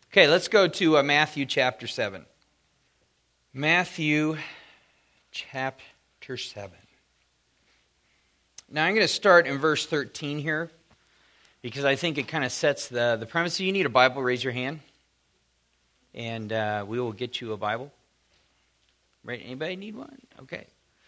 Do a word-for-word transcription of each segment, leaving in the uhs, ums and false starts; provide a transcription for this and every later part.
Okay, let's go to uh, Matthew chapter seven. Matthew chapter seven. Now I'm going to start in verse thirteen here because I think it kind of sets the, the premise. If you need a Bible, raise your hand, and uh, we will get you a Bible. Right? Anybody need one? Okay.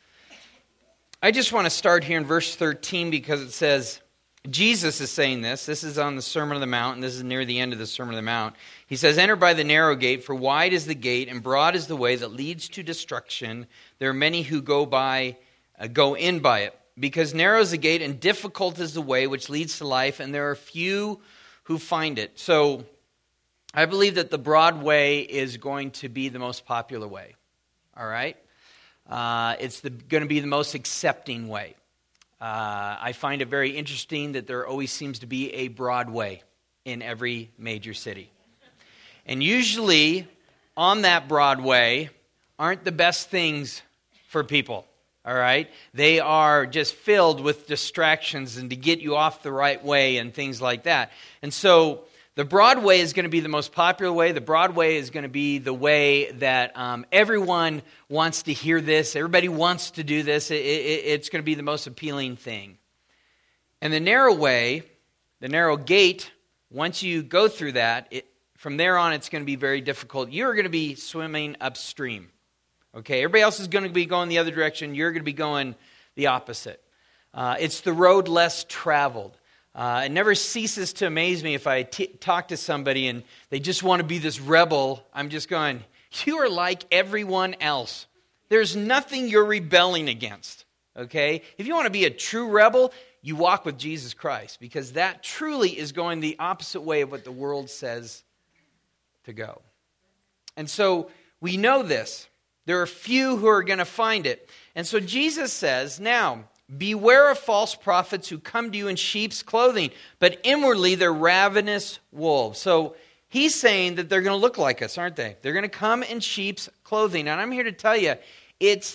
I just want to start here in verse thirteen because it says, Jesus is saying this. This is on the Sermon on the Mount, and this is near the end of the Sermon on the Mount. He says, "Enter by the narrow gate, for wide is the gate, and broad is the way that leads to destruction. There are many who go by, uh, go in by it. Because narrow is the gate, and difficult is the way which leads to life, and there are few who find it." So, I believe that the broad way is going to be the most popular way. All right? Uh, it's the, going to be the most accepting way. Uh, I find it very interesting that there always seems to be a broad way in every major city. And usually, on that broad way aren't the best things for people, all right? They are just filled with distractions and to get you off the right way and things like that. And so, the broad way is going to be the most popular way. The broad way is going to be the way that um, everyone wants to hear this. Everybody wants to do this. It, it, it's going to be the most appealing thing. And the narrow way, the narrow gate, once you go through that, it, from there on it's going to be very difficult. You're going to be swimming upstream. Okay, everybody else is going to be going the other direction. You're going to be going the opposite. Uh, it's the road less traveled. Uh, it never ceases to amaze me if I t- talk to somebody and they just want to be this rebel. I'm just going, you are like everyone else. There's nothing you're rebelling against, okay? If you want to be a true rebel, you walk with Jesus Christ, because that truly is going the opposite way of what the world says to go. And so we know this. There are few who are going to find it. And so Jesus says, now, beware of false prophets who come to you in sheep's clothing, but inwardly they're ravenous wolves. So he's saying that they're going to look like us, aren't they? They're going to come in sheep's clothing. And I'm here to tell you, it's,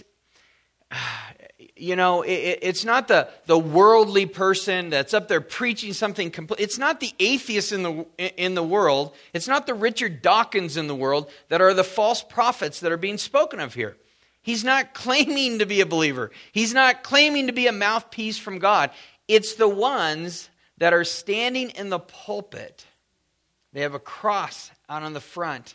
you know, it, it's not the, the worldly person that's up there preaching something complete. It's not the atheists in the in the world. It's not the Richard Dawkins in the world that are the false prophets that are being spoken of here. He's not claiming to be a believer. He's not claiming to be a mouthpiece from God. It's the ones that are standing in the pulpit. They have a cross out on the front.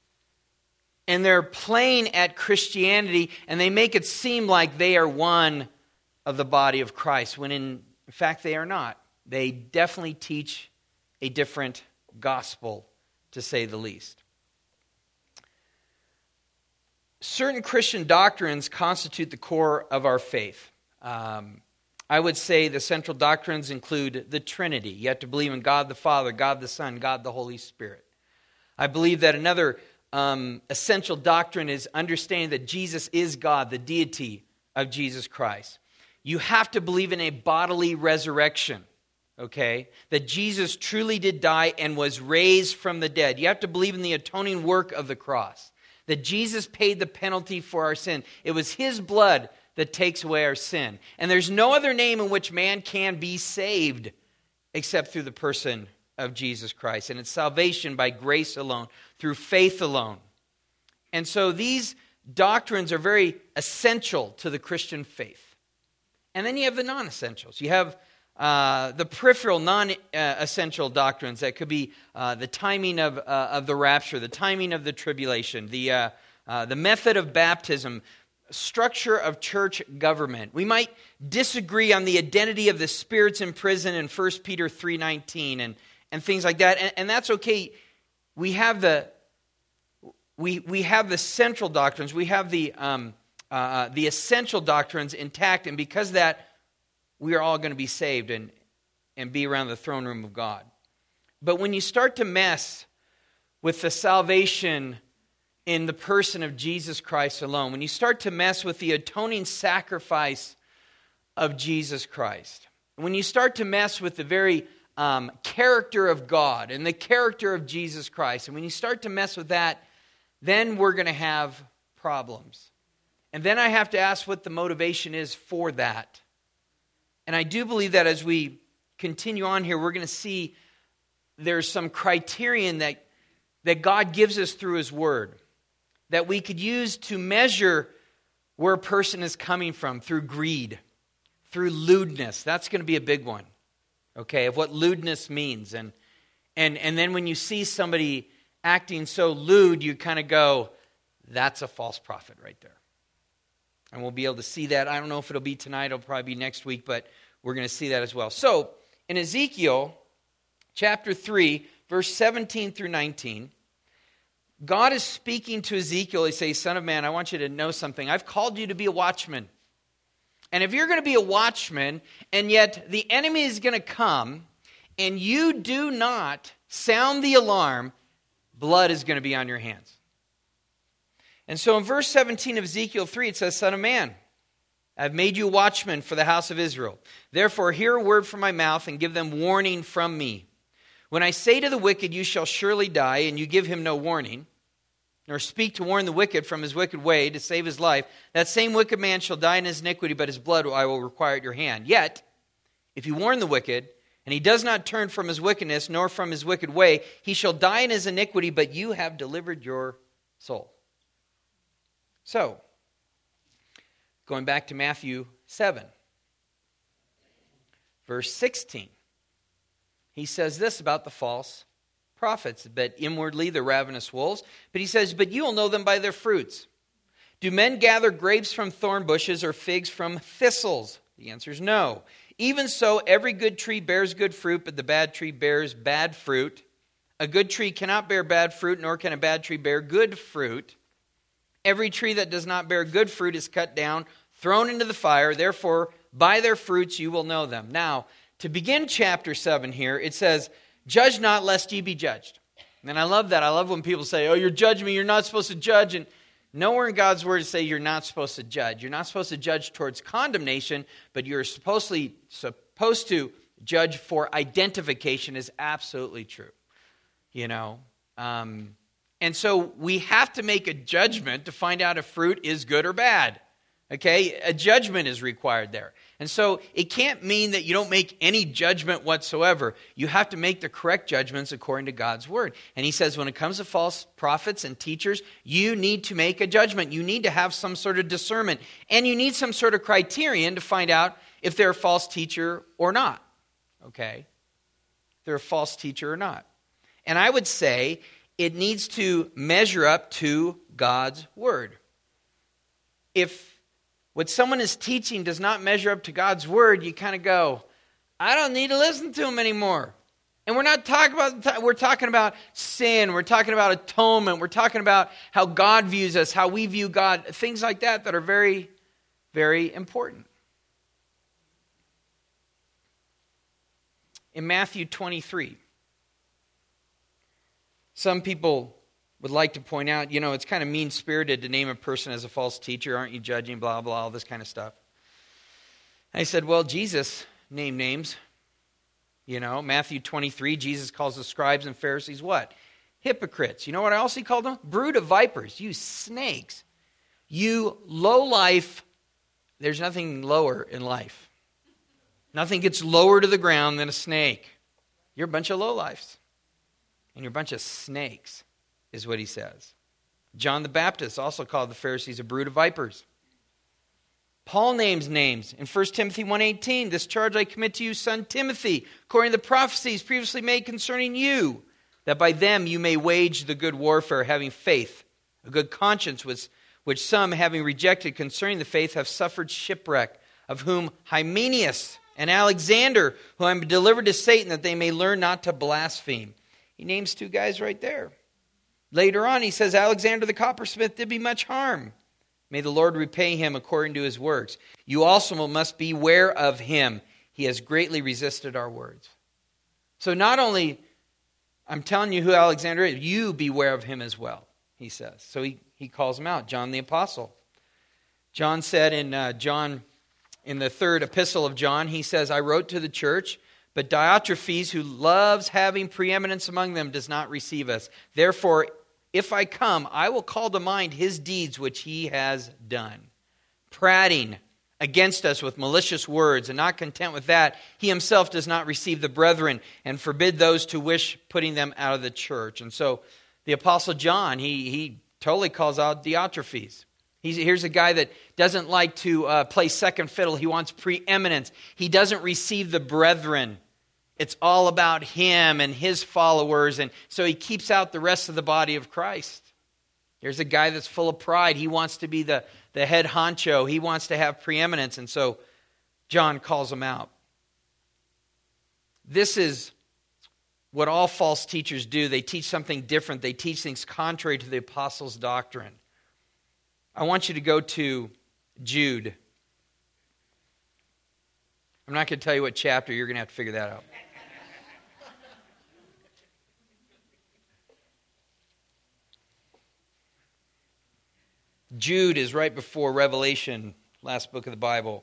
And they're playing at Christianity, and they make it seem like they are one of the body of Christ, when in fact they are not. They definitely teach a different gospel, to say the least. Certain Christian doctrines constitute the core of our faith. Um, I would say the central doctrines include the Trinity. You have to believe in God the Father, God the Son, God the Holy Spirit. I believe that another um, essential doctrine is understanding that Jesus is God, the deity of Jesus Christ. You have to believe in a bodily resurrection, okay? That Jesus truly did die and was raised from the dead. You have to believe in the atoning work of the cross. That Jesus paid the penalty for our sin. It was His blood that takes away our sin. And there's no other name in which man can be saved except through the person of Jesus Christ. And it's salvation by grace alone, through faith alone. And so these doctrines are very essential to the Christian faith. And then you have the non-essentials. You have Uh, the peripheral, non-essential doctrines that could be uh, the timing of uh, of the rapture, the timing of the tribulation, the uh, uh, the method of baptism, structure of church government. We might disagree on the identity of the spirits in prison in First Peter three nineteen and and things like that, and, and that's okay. We have the we we have the central doctrines. We have the um, uh, the essential doctrines intact, and because of that, we are all going to be saved and, and be around the throne room of God. But when you start to mess with the salvation in the person of Jesus Christ alone, when you start to mess with the atoning sacrifice of Jesus Christ, when you start to mess with the very um, character of God and the character of Jesus Christ, and when you start to mess with that, then we're going to have problems. And then I have to ask what the motivation is for that. And I do believe that as we continue on here, we're going to see there's some criterion that that God gives us through His Word that we could use to measure where a person is coming from through greed, through lewdness. That's going to be a big one, okay, of what lewdness means. And and and then when you see somebody acting so lewd, you kind of go, that's a false prophet right there. And we'll be able to see that. I don't know if it'll be tonight. It'll probably be next week, but we're going to see that as well. So, in Ezekiel chapter three, verse seventeen through nineteen, God is speaking to Ezekiel. He says, son of man, I want you to know something. I've called you to be a watchman. And if you're going to be a watchman, and yet the enemy is going to come, and you do not sound the alarm, blood is going to be on your hands. And so in verse seventeen of Ezekiel three, it says, son of man, I've made you a watchman for the house of Israel. Therefore, hear a word from my mouth and give them warning from me. When I say to the wicked, you shall surely die, and you give him no warning, nor speak to warn the wicked from his wicked way to save his life, that same wicked man shall die in his iniquity, but his blood I will require at your hand. Yet, if you warn the wicked, and he does not turn from his wickedness, nor from his wicked way, he shall die in his iniquity, but you have delivered your soul. So, going back to Matthew seven, verse sixteen. He says this about the false prophets, but inwardly they're ravenous wolves. But he says, but you will know them by their fruits. Do men gather grapes from thorn bushes or figs from thistles? The answer is no. Even so, every good tree bears good fruit, but the bad tree bears bad fruit. A good tree cannot bear bad fruit, nor can a bad tree bear good fruit. Every tree that does not bear good fruit is cut down, thrown into the fire. Therefore, by their fruits you will know them. Now, to begin chapter seven here, it says, judge not lest ye be judged. And I love that. I love when people say, oh, you're judging me, you're not supposed to judge. And nowhere in God's word to say you're not supposed to judge. You're not supposed to judge towards condemnation, but you're supposedly supposed to judge for identification is absolutely true. You know, um, and so we have to make a judgment to find out if fruit is good or bad. Okay, a judgment is required there. And so it can't mean that you don't make any judgment whatsoever. You have to make the correct judgments according to God's word. And he says when it comes to false prophets and teachers, you need to make a judgment. You need to have some sort of discernment. And you need some sort of criterion to find out if they're a false teacher or not. Okay? If they're a false teacher or not. And I would say it needs to measure up to God's word. If what someone is teaching does not measure up to God's word, you kind of go, I don't need to listen to him anymore. And we're not talking about, we're talking about sin. We're talking about atonement. We're talking about how God views us, how we view God, things like that that are very, very important. In Matthew twenty-three, some people would like to point out, you know, it's kind of mean-spirited to name a person as a false teacher. Aren't you judging, blah, blah, all this kind of stuff. I said, well, Jesus named names. You know, Matthew twenty-three, Jesus calls the scribes and Pharisees what? Hypocrites. You know what else he called them? Brood of vipers. You snakes. You low life. There's nothing lower in life. Nothing gets lower to the ground than a snake. You're a bunch of lowlifes. And you're a bunch of snakes. Is what he says. John the Baptist also called the Pharisees a brood of vipers. Paul names names in First Timothy one eighteen. This charge I commit to you, son Timothy, according to the prophecies previously made concerning you, that by them you may wage the good warfare, having faith, a good conscience, which, which some, having rejected concerning the faith, have suffered shipwreck, of whom Hymenaeus and Alexander, who I am delivered to Satan, that they may learn not to blaspheme. He names two guys right there. Later on, he says, Alexander the coppersmith did me much harm. May the Lord repay him according to his works. You also must beware of him. He has greatly resisted our words. So not only, I'm telling you who Alexander is, you beware of him as well, he says. So he, he calls him out, John the Apostle. John said in uh, John, in the third epistle of John, he says, I wrote to the church, but Diotrephes, who loves having preeminence among them, does not receive us. Therefore, if I come, I will call to mind his deeds which he has done. Prating against us with malicious words, and not content with that, he himself does not receive the brethren, and forbid those to wish putting them out of the church. And so The Apostle John, he, he totally calls out Diotrephes. He's, here's a guy that doesn't like to uh, play second fiddle. He wants preeminence. He doesn't receive the brethren. It's all about him and his followers, and so he keeps out the rest of the body of Christ. Here's a guy that's full of pride. He wants to be the, the head honcho. He wants to have preeminence, and so John calls him out. This is what all false teachers do. They teach something different. They teach things contrary to the apostles' doctrine. I want you to go to Jude. I'm not going to tell you what chapter. You're going to have to figure that out. Jude is right before Revelation, last book of the Bible.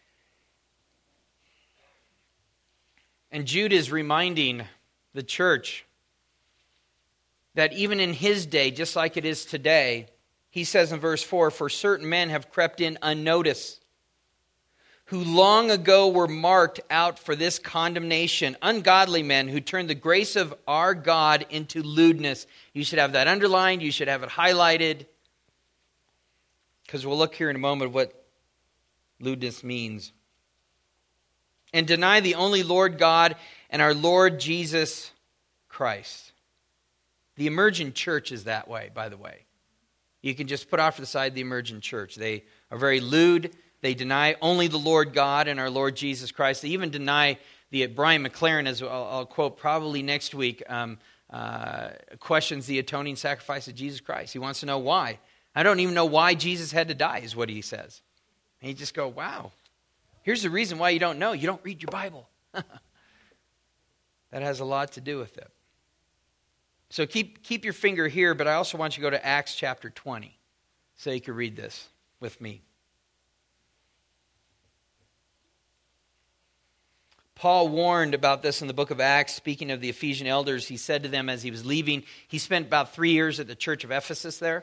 And Jude is reminding the church that even in his day, just like it is today, he says in verse four, "For certain men have crept in unnoticed, who long ago were marked out for this condemnation, ungodly men who turned the grace of our God into lewdness." You should have that underlined. You should have it highlighted. Because we'll look here in a moment what lewdness means. "And deny the only Lord God and our Lord Jesus Christ." The emergent church is that way, by the way. You can just put off to the side the emergent church. They are very lewd. They deny only the Lord God and our Lord Jesus Christ. They even deny the Brian McLaren, as I'll, I'll quote probably next week, um, uh, questions the atoning sacrifice of Jesus Christ. He wants to know why. I don't even know why Jesus had to die, is what he says. And you just go, wow. Here's the reason why you don't know. You don't read your Bible. That has a lot to do with it. So keep keep your finger here, but I also want you to go to Acts chapter twenty so you can read this with me. Paul warned about this in the book of Acts, speaking of the Ephesian elders. He said to them as he was leaving, he spent about three years at the church of Ephesus there.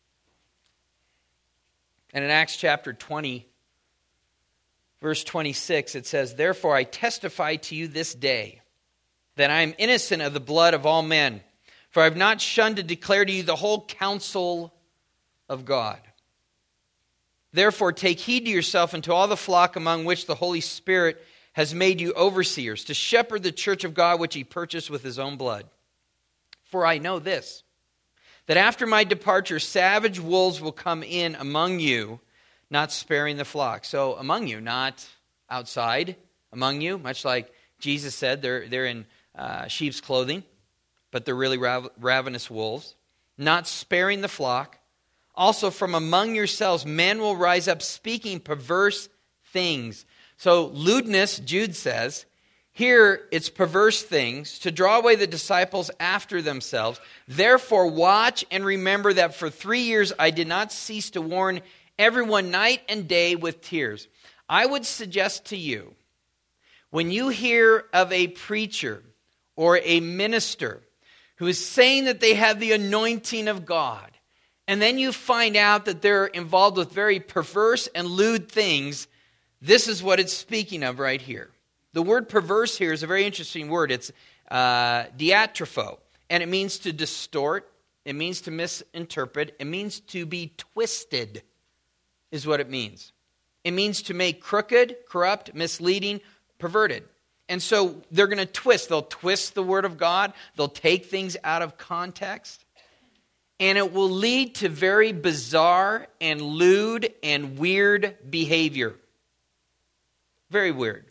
And in Acts chapter twenty, verse twenty-six, it says, "Therefore I testify to you this day that I am innocent of the blood of all men. For I have not shunned to declare to you the whole counsel of God. Therefore take heed to yourself and to all the flock among which the Holy Spirit has made you overseers, to shepherd the church of God which he purchased with his own blood. For I know this, that after my departure savage wolves will come in among you, not sparing the flock." So among you, not outside, among you, much like Jesus said, they're, they're in uh, sheep's clothing, but they're really rav- ravenous wolves. "Not sparing the flock. Also from among yourselves men will rise up speaking perverse things." So lewdness, Jude says, here it's perverse things, to draw away the disciples after themselves. "Therefore watch and remember that for three years I did not cease to warn everyone night and day with tears." I would suggest to you, when you hear of a preacher or a minister who is saying that they have the anointing of God, and then you find out that they're involved with very perverse and lewd things, this is what it's speaking of right here. The word perverse here is a very interesting word. It's uh, diatropho, and it means to distort. It means to misinterpret. It means to be twisted, is what it means. It means to make crooked, corrupt, misleading, perverted. And so they're going to twist. They'll twist the word of God. They'll take things out of context. And it will lead to very bizarre and lewd and weird behavior. Very weird.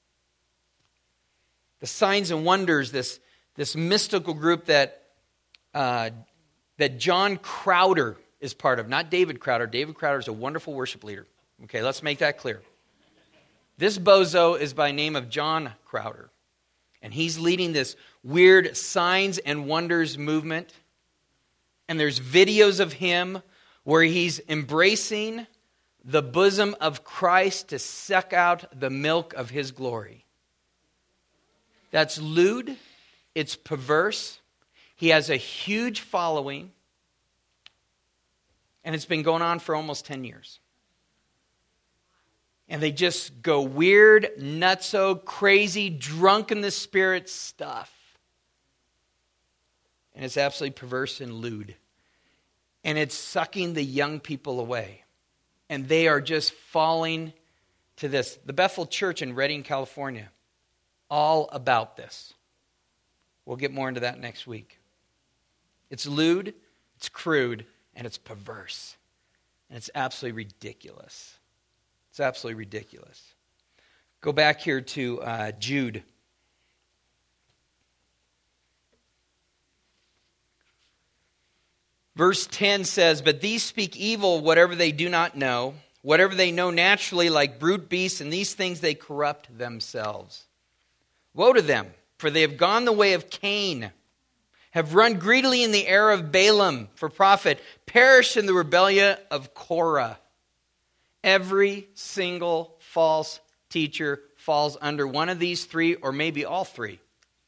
The Signs and Wonders, this, this mystical group that, uh, that John Crowder is part of. Not David Crowder. David Crowder is a wonderful worship leader. Okay, let's make that clear. This bozo is by name of John Crowder. And he's leading this weird Signs and Wonders movement. And there's videos of him where he's embracing the bosom of Christ to suck out the milk of his glory. That's lewd. It's perverse. He has a huge following. And it's been going on for almost ten years. And they just go weird, nutso, crazy, drunk in the spirit stuff. and it's absolutely perverse and lewd. And it's sucking the young people away. And they are just falling to this. The Bethel Church in Redding, California, all about this. We'll get more into that next week. It's lewd, it's crude, and it's perverse. And it's absolutely ridiculous. It's absolutely ridiculous. Go back here to uh, Jude. Verse ten says, "But these speak evil whatever they do not know, whatever they know naturally like brute beasts, and these things they corrupt themselves. Woe to them, for they have gone the way of Cain, have run greedily in the error of Balaam for profit, perished in the rebellion of Korah." Every single false teacher falls under one of these three, or maybe all three.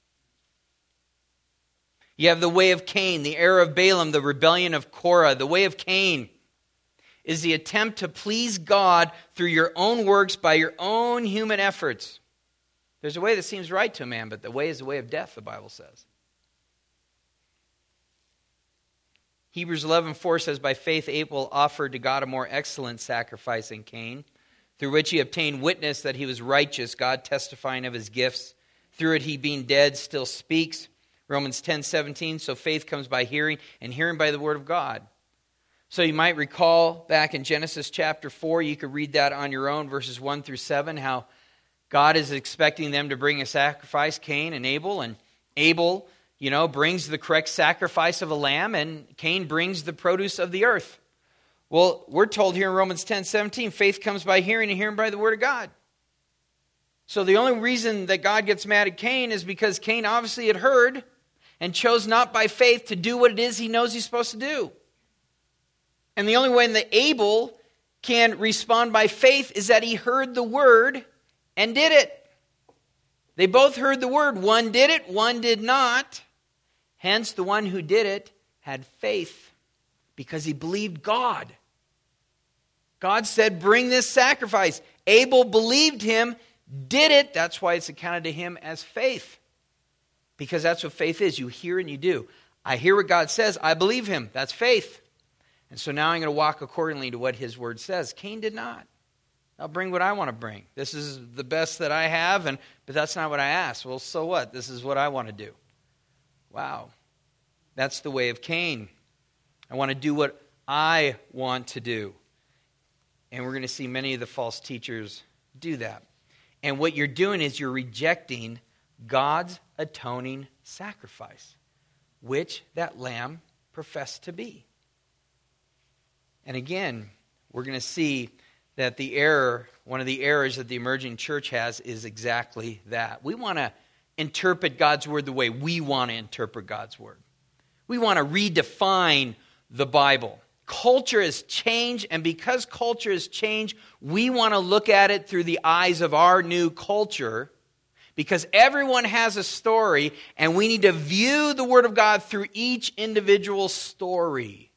You have the way of Cain, the error of Balaam, the rebellion of Korah. The way of Cain is the attempt to please God through your own works by your own human efforts. There's a way that seems right to a man, but the way is the way of death, the Bible says. Hebrews eleven four says, "By faith Abel offered to God a more excellent sacrifice than Cain, through which he obtained witness that he was righteous, God testifying of his gifts. Through it he, being dead, still speaks." Romans ten seventeen, "So faith comes by hearing, and hearing by the word of God." So you might recall back in Genesis chapter four, you could read that on your own, verses one through seven, how God is expecting them to bring a sacrifice, Cain and Abel, and Abel, you know, brings the correct sacrifice of a lamb, and Cain brings the produce of the earth. Well, we're told here in Romans ten seventeen, faith comes by hearing, and hearing by the word of God. So the only reason that God gets mad at Cain is because Cain obviously had heard and chose not by faith to do what it is he knows he's supposed to do. And the only way that Abel can respond by faith is that he heard the word and did it. They both heard the word. One did it, one did not. Hence, the one who did it had faith because he believed God. God said, "Bring this sacrifice." Abel believed him, did it. That's why it's accounted to him as faith. Because that's what faith is. You hear and you do. I hear what God says. I believe him. That's faith. And so now I'm going to walk accordingly to what his word says. Cain did not. I'll bring what I want to bring. This is the best that I have, and but that's not what I asked. Well, so what? This is what I want to do. Wow. That's the way of Cain. I want to do what I want to do. And we're going to see many of the false teachers do that. And what you're doing is you're rejecting God's atoning sacrifice, which that lamb professed to be. And again, we're going to see that the error, one of the errors that the emerging church has is exactly that. We want to interpret God's word the way we want to interpret God's word. We want to redefine the Bible. Culture has changed, and because culture has changed, we want to look at it through the eyes of our new culture, because everyone has a story, and we need to view the Word of God through each individual story.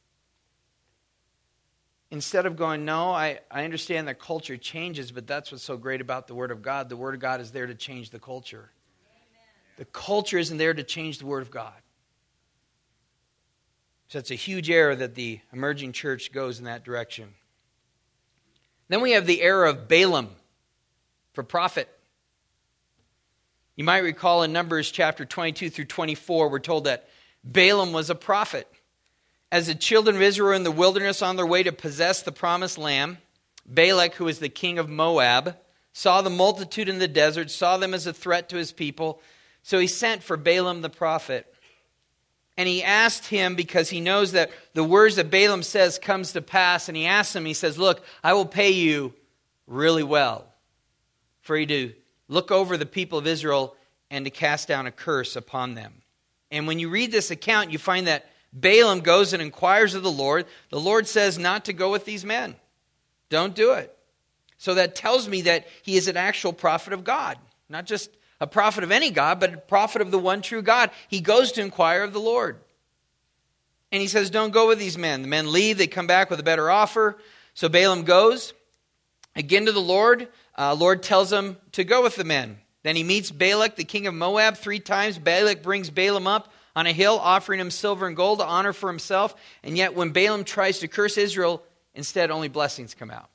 Instead of going, no, I, I understand that culture changes, but that's what's so great about the Word of God. The Word of God is there to change the culture. Amen. The culture isn't there to change the Word of God. So it's a huge error that the emerging church goes in that direction. Then we have the error of Balaam for profit. You might recall in Numbers chapter twenty-two through twenty-four, we're told that Balaam was a prophet. As the children of Israel were in the wilderness on their way to possess the promised land, Balak, who was the king of Moab, saw the multitude in the desert, saw them as a threat to his people. So he sent for Balaam the prophet. And he asked him, because he knows that the words that Balaam says comes to pass, and he asks him, he says, look, I will pay you really well for you to look over the people of Israel and to cast down a curse upon them. And when you read this account, you find that Balaam goes and inquires of the Lord. The Lord says not to go with these men. Don't do it. So that tells me that he is an actual prophet of God. Not just a prophet of any God, but a prophet of the one true God. He goes to inquire of the Lord. And he says, don't go with these men. The men leave. They come back with a better offer. So Balaam goes again to the Lord. Uh, Lord tells him to go with the men. Then he meets Balak, the king of Moab, three times. Balak brings Balaam up on a hill, offering him silver and gold to honor for himself. And yet when Balaam tries to curse Israel, instead only blessings come out.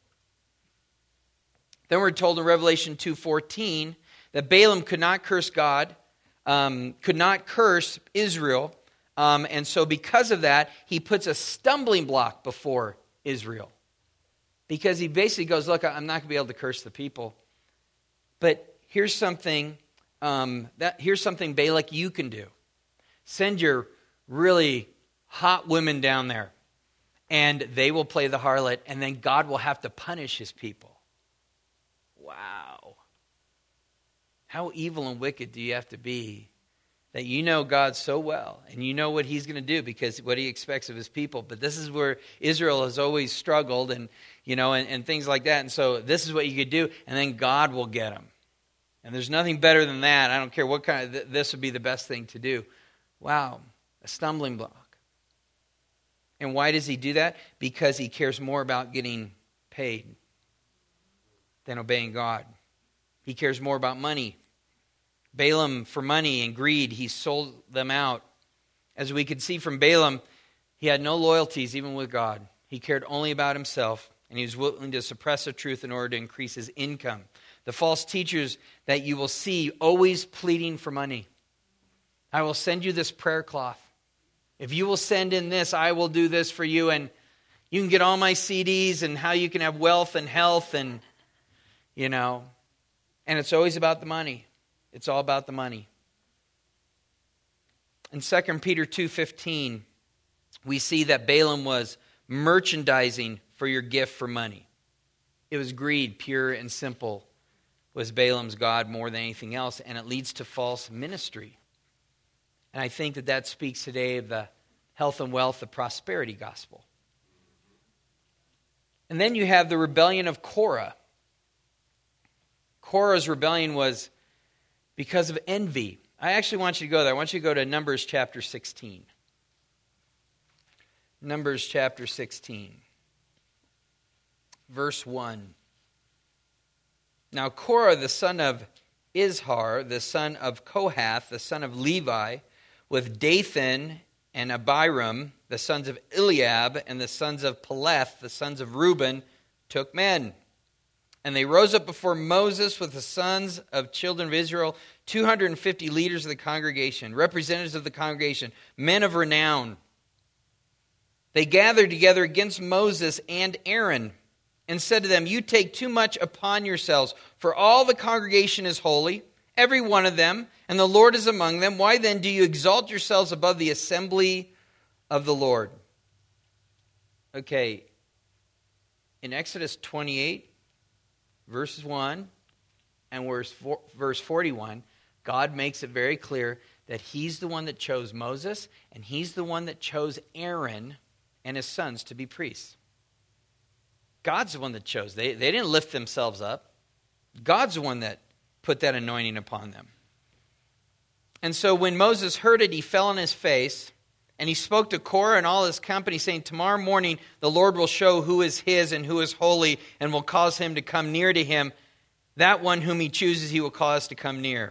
Then we're told in Revelation two fourteen that Balaam could not curse God, um, could not curse Israel. Um, and so because of that, he puts a stumbling block before Israel. Because he basically goes, look, I'm not going to be able to curse the people. But here's something, um, that here's something, Balak, you can do. Send your really hot women down there, and they will play the harlot, and then God will have to punish his people. Wow. How evil and wicked do you have to be that you know God so well, and you know what he's going to do because what he expects of his people. But this is where Israel has always struggled and, you know, and, and things like that. And so this is what you could do, and then God will get them. And there's nothing better than that. I don't care what kind of, th- this would be the best thing to do. Wow, a stumbling block. And why does he do that? Because he cares more about getting paid than obeying God. He cares more about money. Balaam, for money and greed, he sold them out. As we could see from Balaam, he had no loyalties even with God. He cared only about himself, and he was willing to suppress the truth in order to increase his income. The false teachers that you will see always pleading for money. I will send you this prayer cloth. If you will send in this, I will do this for you, and you can get all my C Ds and how you can have wealth and health and, you know, and it's always about the money. It's all about the money. In Second Peter two fifteen, we see that Balaam was merchandising for your gift for money. It was greed, pure and simple, was Balaam's god more than anything else, and it leads to false ministry. And I think that that speaks today of the health and wealth, the prosperity gospel. And then you have the rebellion of Korah. Korah's rebellion was because of envy. I actually want you to go there. I want you to go to Numbers chapter sixteen. Numbers chapter sixteen. Verse one. Now Korah, the son of Izhar, the son of Kohath, the son of Levi, with Dathan and Abiram, the sons of Eliab, and the sons of Peleth, the sons of Reuben, took men. And they rose up before Moses with the sons of children of Israel, two hundred fifty leaders of the congregation, representatives of the congregation, men of renown. They gathered together against Moses and Aaron and said to them, you take too much upon yourselves, for all the congregation is holy, every one of them, and the Lord is among them. Why then do you exalt yourselves above the assembly of the Lord? Okay, in Exodus twenty-eight, verse one and verse forty-one, God makes it very clear that he's the one that chose Moses, and he's the one that chose Aaron and his sons to be priests. God's the one that chose. They, they didn't lift themselves up. God's the one that put that anointing upon them. And so when Moses heard it, he fell on his face, and he spoke to Korah and all his company, saying, tomorrow morning the Lord will show who is his and who is holy, and will cause him to come near to him. That one whom he chooses, he will cause to come near.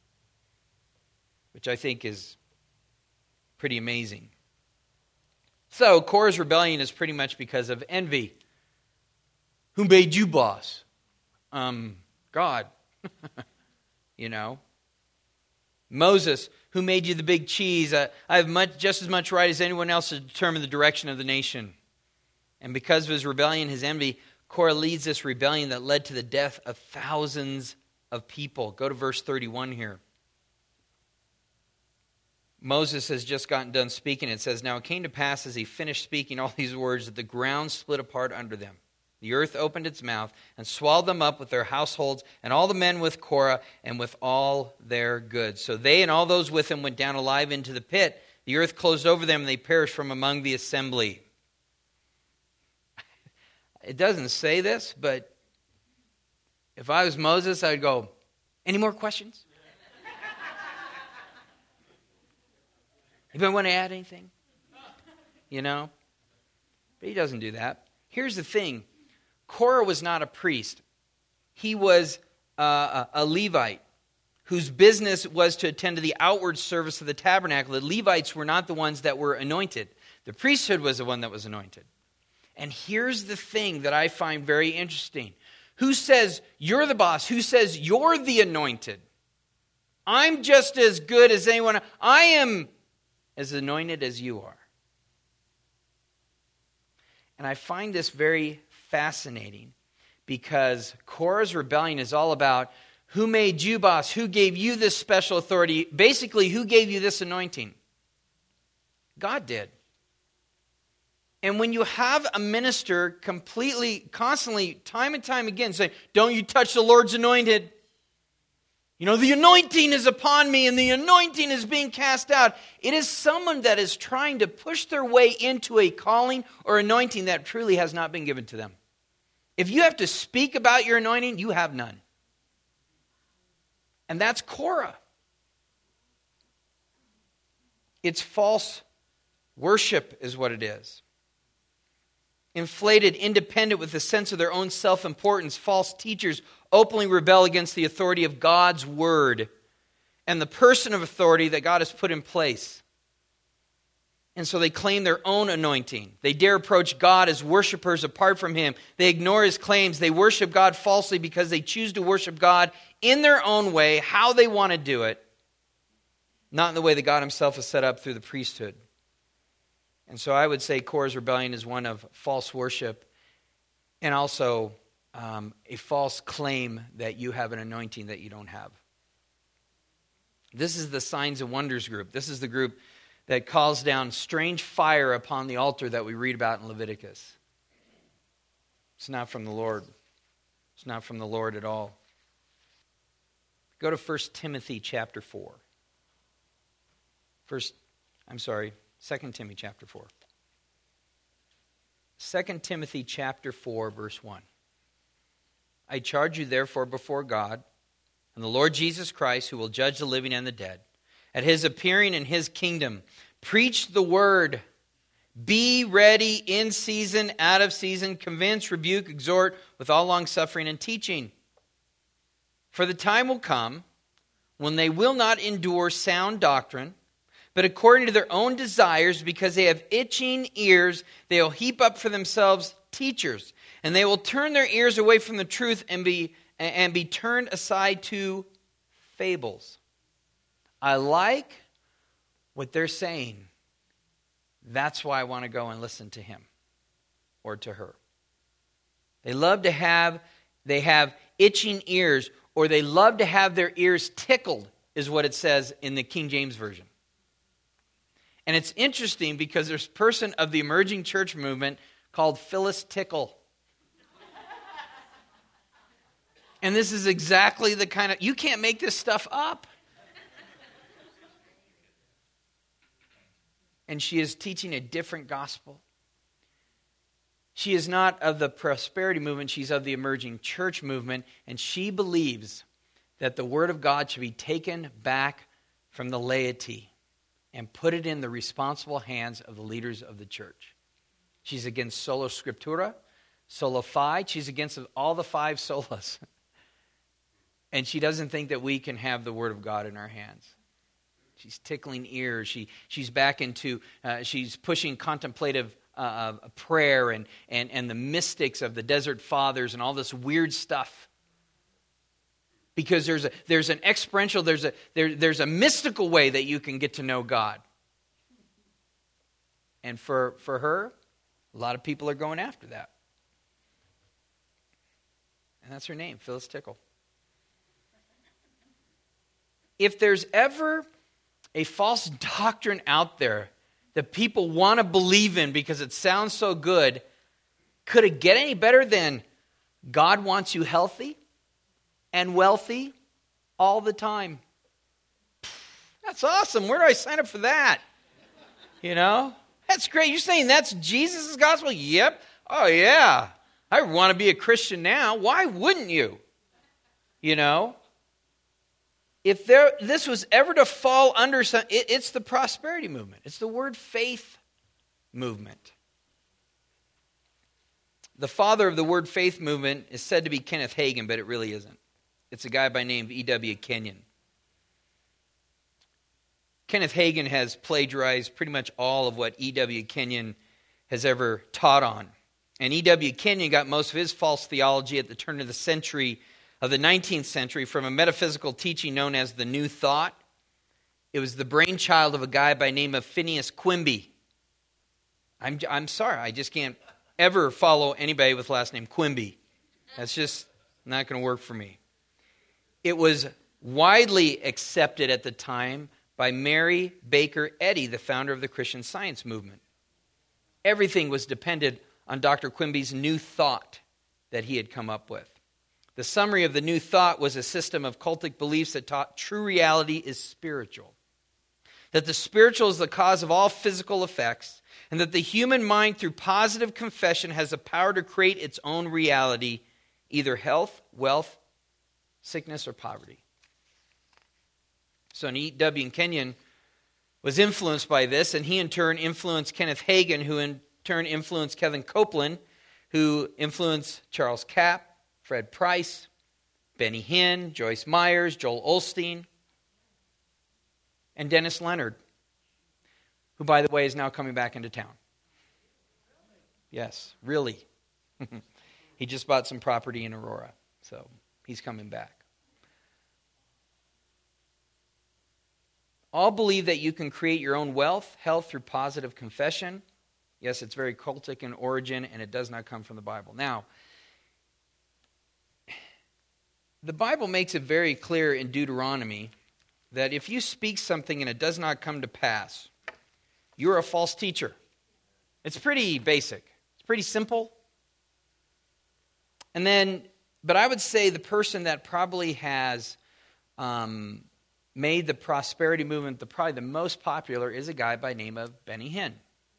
Which I think is pretty amazing. So Korah's rebellion is pretty much because of envy. Who made you boss? Um, God. You know. Moses, who made you the big cheese? Uh, I have much, just as much right as anyone else to determine the direction of the nation. And because of his rebellion, his envy, Korah leads this rebellion that led to the death of thousands of people. Go to verse thirty-one here. Moses has just gotten done speaking. It says, now it came to pass as he finished speaking all these words that the ground split apart under them. The earth opened its mouth and swallowed them up with their households and all the men with Korah and with all their goods. So they and all those with him went down alive into the pit. The earth closed over them and they perished from among the assembly. It doesn't say this, but if I was Moses, I would go, any more questions? Anybody want to add anything? You know? But he doesn't do that. Here's the thing. Korah was not a priest. He was uh, a Levite whose business was to attend to the outward service of the tabernacle. The Levites were not the ones that were anointed. The priesthood was the one that was anointed. And here's the thing that I find very interesting. Who says you're the boss? Who says you're the anointed? I'm just as good as anyone. I am as anointed as you are. And I find this very fascinating because Korah's rebellion is all about who made you boss, who gave you this special authority, basically who gave you this anointing? God did. And when you have a minister completely, constantly, time and time again saying, don't you touch the Lord's anointed. You know, the anointing is upon me and the anointing is being cast out. It is someone that is trying to push their way into a calling or anointing that truly has not been given to them. If you have to speak about your anointing, you have none. And that's Korah. It's false worship is what it is. Inflated, independent with a sense of their own self-importance, false teachers openly rebel against the authority of God's word and the person of authority that God has put in place. And so they claim their own anointing. They dare approach God as worshipers apart from Him. They ignore His claims. They worship God falsely because they choose to worship God in their own way, how they want to do it, not in the way that God Himself has set up through the priesthood. And so I would say Korah's rebellion is one of false worship and also um, a false claim that you have an anointing that you don't have. This is the Signs and Wonders group. This is the group that calls down strange fire upon the altar that we read about in Leviticus. It's not from the Lord. It's not from the Lord at all. Go to First Timothy chapter four. First, I'm sorry, Second Timothy chapter four. Second Timothy chapter four, verse one. I charge you therefore before God and the Lord Jesus Christ, who will judge the living and the dead, at His appearing in His kingdom, preach the word. Be ready in season, out of season, convince, rebuke, exhort with all longsuffering and teaching. For the time will come when they will not endure sound doctrine, but according to their own desires, because they have itching ears, they will heap up for themselves teachers, and they will turn their ears away from the truth and be and be turned aside to fables. I like what they're saying. That's why I want to go and listen to him or to her. They love to have, they have itching ears, or they love to have their ears tickled, is what it says in the King James Version. And it's interesting because there's a person of the emerging church movement called Phyllis Tickle. And this is exactly the kind of, you can't make this stuff up. And she is teaching a different gospel. She is not of the prosperity movement, she's of the emerging church movement, and she believes that the word of God should be taken back from the laity and put it in the responsible hands of the leaders of the church. She's against sola scriptura, sola fide, she's against all the five solas. And she doesn't think that we can have the word of God in our hands. She's tickling ears. She she's back into uh, she's pushing contemplative uh, prayer and and and the mystics of the Desert Fathers and all this weird stuff. Because there's a there's an experiential there's a there there's a mystical way that you can get to know God. And for for her, a lot of people are going after that. And that's her name, Phyllis Tickle. If there's ever a false doctrine out there that people want to believe in because it sounds so good, could it get any better than God wants you healthy and wealthy all the time? That's awesome. Where do I sign up for that? You know? That's great. You're saying that's Jesus' gospel? Yep. Oh, yeah. I want to be a Christian now. Why wouldn't you? You know? If there, this was ever to fall under, some, it, it's the prosperity movement. It's the word faith movement. The father of the word faith movement is said to be Kenneth Hagin, but it really isn't. It's a guy by the name of E W Kenyon. Kenneth Hagin has plagiarized pretty much all of what E W Kenyon has ever taught on. And E W Kenyon got most of his false theology at the turn of the century, of the nineteenth century, from a metaphysical teaching known as the New Thought. It was the brainchild of a guy by the name of Phineas Quimby. I'm, I'm sorry, I just can't ever follow anybody with the last name Quimby. That's just not going to work for me. It was widely accepted at the time by Mary Baker Eddy, the founder of the Christian Science movement. Everything was dependent on Doctor Quimby's New Thought that he had come up with. The summary of the New Thought was a system of cultic beliefs that taught true reality is spiritual, that the spiritual is the cause of all physical effects, and that the human mind, through positive confession, has the power to create its own reality, either health, wealth, sickness, or poverty. So E W Kenyon was influenced by this, and he in turn influenced Kenneth Hagin, who in turn influenced Kevin Copeland, who influenced Charles Capp, Fred Price, Benny Hinn, Joyce Myers, Joel Osteen, and Dennis Leonard, who, by the way, is now coming back into town. Yes, really. He just bought some property in Aurora, so he's coming back. All believe that you can create your own wealth, health through positive confession. Yes, it's very cultic in origin, and it does not come from the Bible. Now, the Bible makes it very clear in Deuteronomy that if you speak something and it does not come to pass, you're a false teacher. It's pretty basic. It's pretty simple. And then, but I would say the person that probably has um, made the prosperity movement the probably the most popular is a guy by the name of Benny Hinn.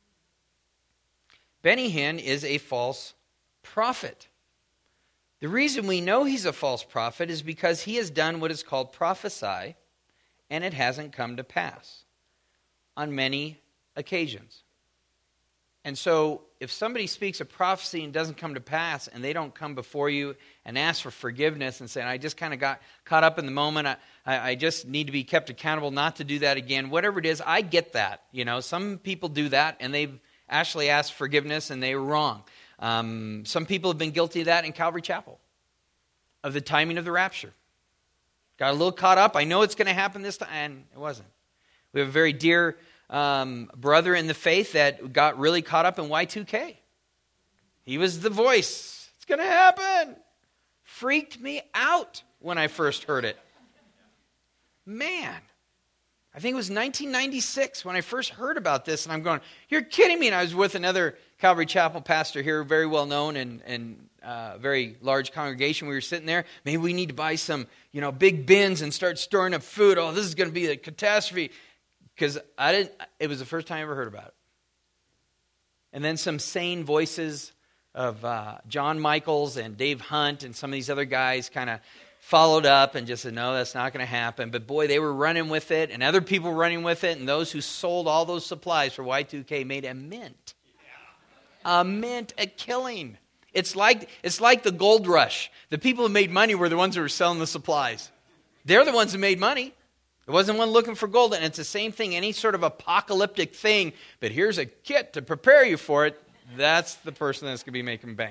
Benny Hinn is a false prophet. The reason we know he's a false prophet is because he has done what is called prophesy, and it hasn't come to pass on many occasions. And so if somebody speaks a prophecy and doesn't come to pass, and they don't come before you and ask for forgiveness and say, I just kind of got caught up in the moment, I, I, I just need to be kept accountable not to do that again, whatever it is, I get that. You know, some people do that, and they've actually asked forgiveness, and they were wrong. Um, some people have been guilty of that in Calvary Chapel, of the timing of the rapture. Got a little caught up. I know it's going to happen this time, and it wasn't. We have a very dear um, brother in the faith that got really caught up in Y two K. He was the voice. It's going to happen. Freaked me out when I first heard it. Man, I think it was nineteen ninety-six when I first heard about this, and I'm going, you're kidding me. And I was with another Calvary Chapel pastor here, very well known and, and uh, very large congregation. We were sitting there. Maybe we need to buy some, you know, big bins and start storing up food. Oh, this is going to be a catastrophe. Because I didn't. It was the first time I ever heard about it. And then some sane voices of uh, John Michaels and Dave Hunt and some of these other guys kind of followed up and just said, no, that's not going to happen. But boy, they were running with it, and other people running with it, and those who sold all those supplies for Y two K made a mint. A mint, a killing. It's like, it's like the gold rush. The people who made money were the ones who were selling the supplies. They're the ones who made money. There wasn't one looking for gold, and it's the same thing, any sort of apocalyptic thing, but here's a kit to prepare you for it, that's the person that's going to be making bank.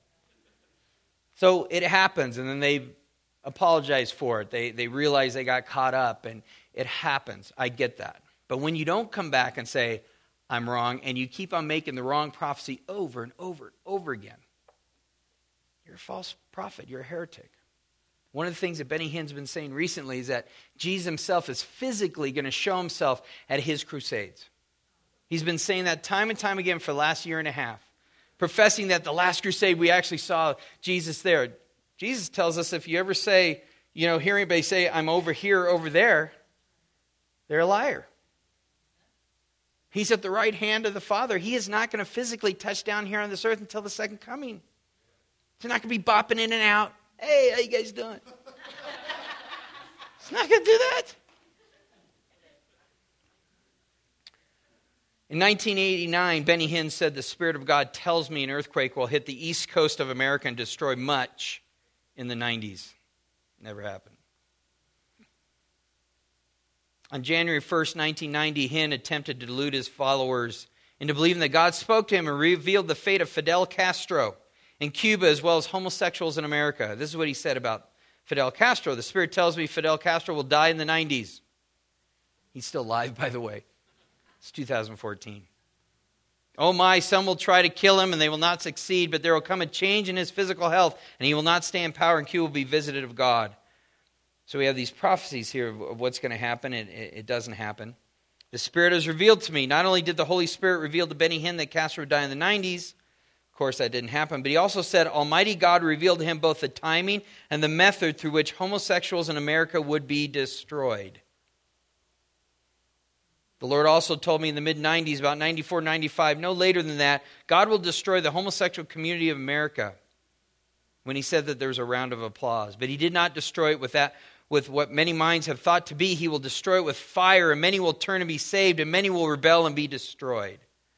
So it happens, and then they apologize for it. They, they realize they got caught up, and it happens. I get that. But when you don't come back and say, I'm wrong, and you keep on making the wrong prophecy over and over and over again, you're a false prophet. You're a heretic. One of the things that Benny Hinn's been saying recently is that Jesus himself is physically going to show himself at his crusades. He's been saying that time and time again for the last year and a half, professing that the last crusade we actually saw Jesus there. Jesus tells us if you ever say, you know, hear anybody say, I'm over here or over there, they're a liar. He's at the right hand of the Father. He is not going to physically touch down here on this earth until the second coming. He's not going to be bopping in and out. Hey, how you guys doing? It's not going to do that. In nineteen eighty-nine, Benny Hinn said, the Spirit of God tells me an earthquake will hit the east coast of America and destroy much in the nineties. Never happened. On January first, nineteen ninety, Hinn attempted to delude his followers into believing that God spoke to him and revealed the fate of Fidel Castro in Cuba as well as homosexuals in America. This is what he said about Fidel Castro. The Spirit tells me Fidel Castro will die in the nineties. He's still alive, by the way. It's two thousand fourteen. Oh my, some will try to kill him and they will not succeed, but there will come a change in his physical health and he will not stay in power and Cuba will be visited of God. So we have these prophecies here of what's going to happen. It, it, it doesn't happen. The Spirit has revealed to me. Not only did the Holy Spirit reveal to Benny Hinn that Castro would die in the nineties, of course that didn't happen, but he also said Almighty God revealed to him both the timing and the method through which homosexuals in America would be destroyed. The Lord also told me in the mid nineties, about ninety-four, ninety-five, no later than that, God will destroy the homosexual community of America, when he said that there was a round of applause. But he did not destroy it with that, with what many minds have thought to be. He will destroy it with fire, and many will turn and be saved, and many will rebel and be destroyed.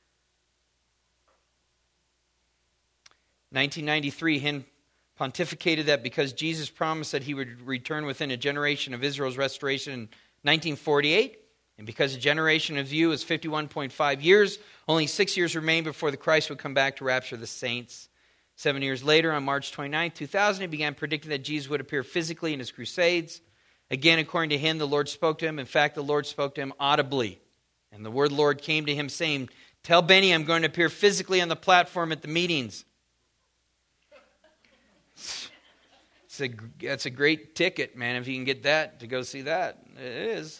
nineteen ninety-three, Hinn pontificated that because Jesus promised that he would return within a generation of Israel's restoration in nineteen forty-eight, and because a generation of you is fifty-one point five years, only six years remain before the Christ would come back to rapture the saints. Seven years later, on March twenty-ninth, two thousand, he began predicting that Jesus would appear physically in his crusades. Again, according to him, the Lord spoke to him. In fact, the Lord spoke to him audibly. And the word Lord came to him saying, tell Benny I'm going to appear physically on the platform at the meetings. It's a, that's a great ticket, man, if you can get that, to go see that. It is.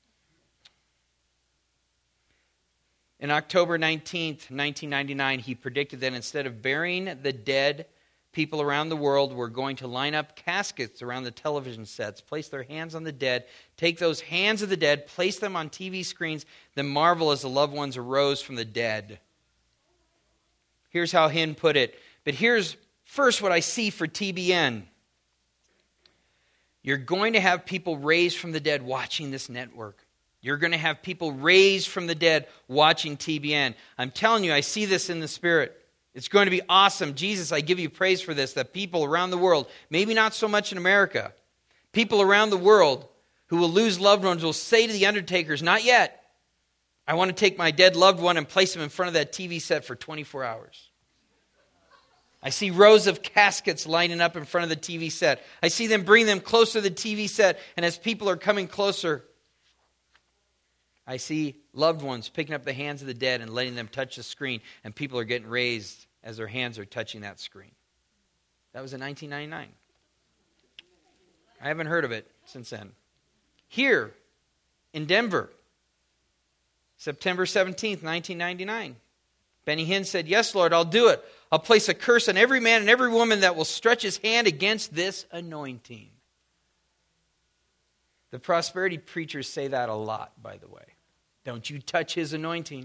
In October nineteenth, nineteen ninety-nine, he predicted that instead of burying the dead, people around the world were going to line up caskets around the television sets, place their hands on the dead, take those hands of the dead, place them on T V screens, then marvel as the loved ones arose from the dead. Here's how Hinn put it. But here's first what I see for T B N. You're going to have people raised from the dead watching this network. You're going to have people raised from the dead watching T B N. I'm telling you, I see this in the Spirit. It's going to be awesome. Jesus, I give you praise for this, that people around the world, maybe not so much in America, people around the world who will lose loved ones will say to the undertakers, not yet. I want to take my dead loved one and place him in front of that T V set for twenty-four hours. I see rows of caskets lining up in front of the T V set. I see them bring them closer to the T V set, and as people are coming closer, I see loved ones picking up the hands of the dead and letting them touch the screen, and people are getting raised as their hands are touching that screen. That was in nineteen ninety-nine. I haven't heard of it since then. Here in Denver, September seventeenth, nineteen ninety-nine, Benny Hinn said, yes, Lord, I'll do it. I'll place a curse on every man and every woman that will stretch his hand against this anointing. The prosperity preachers say that a lot, by the way. Don't you touch his anointing.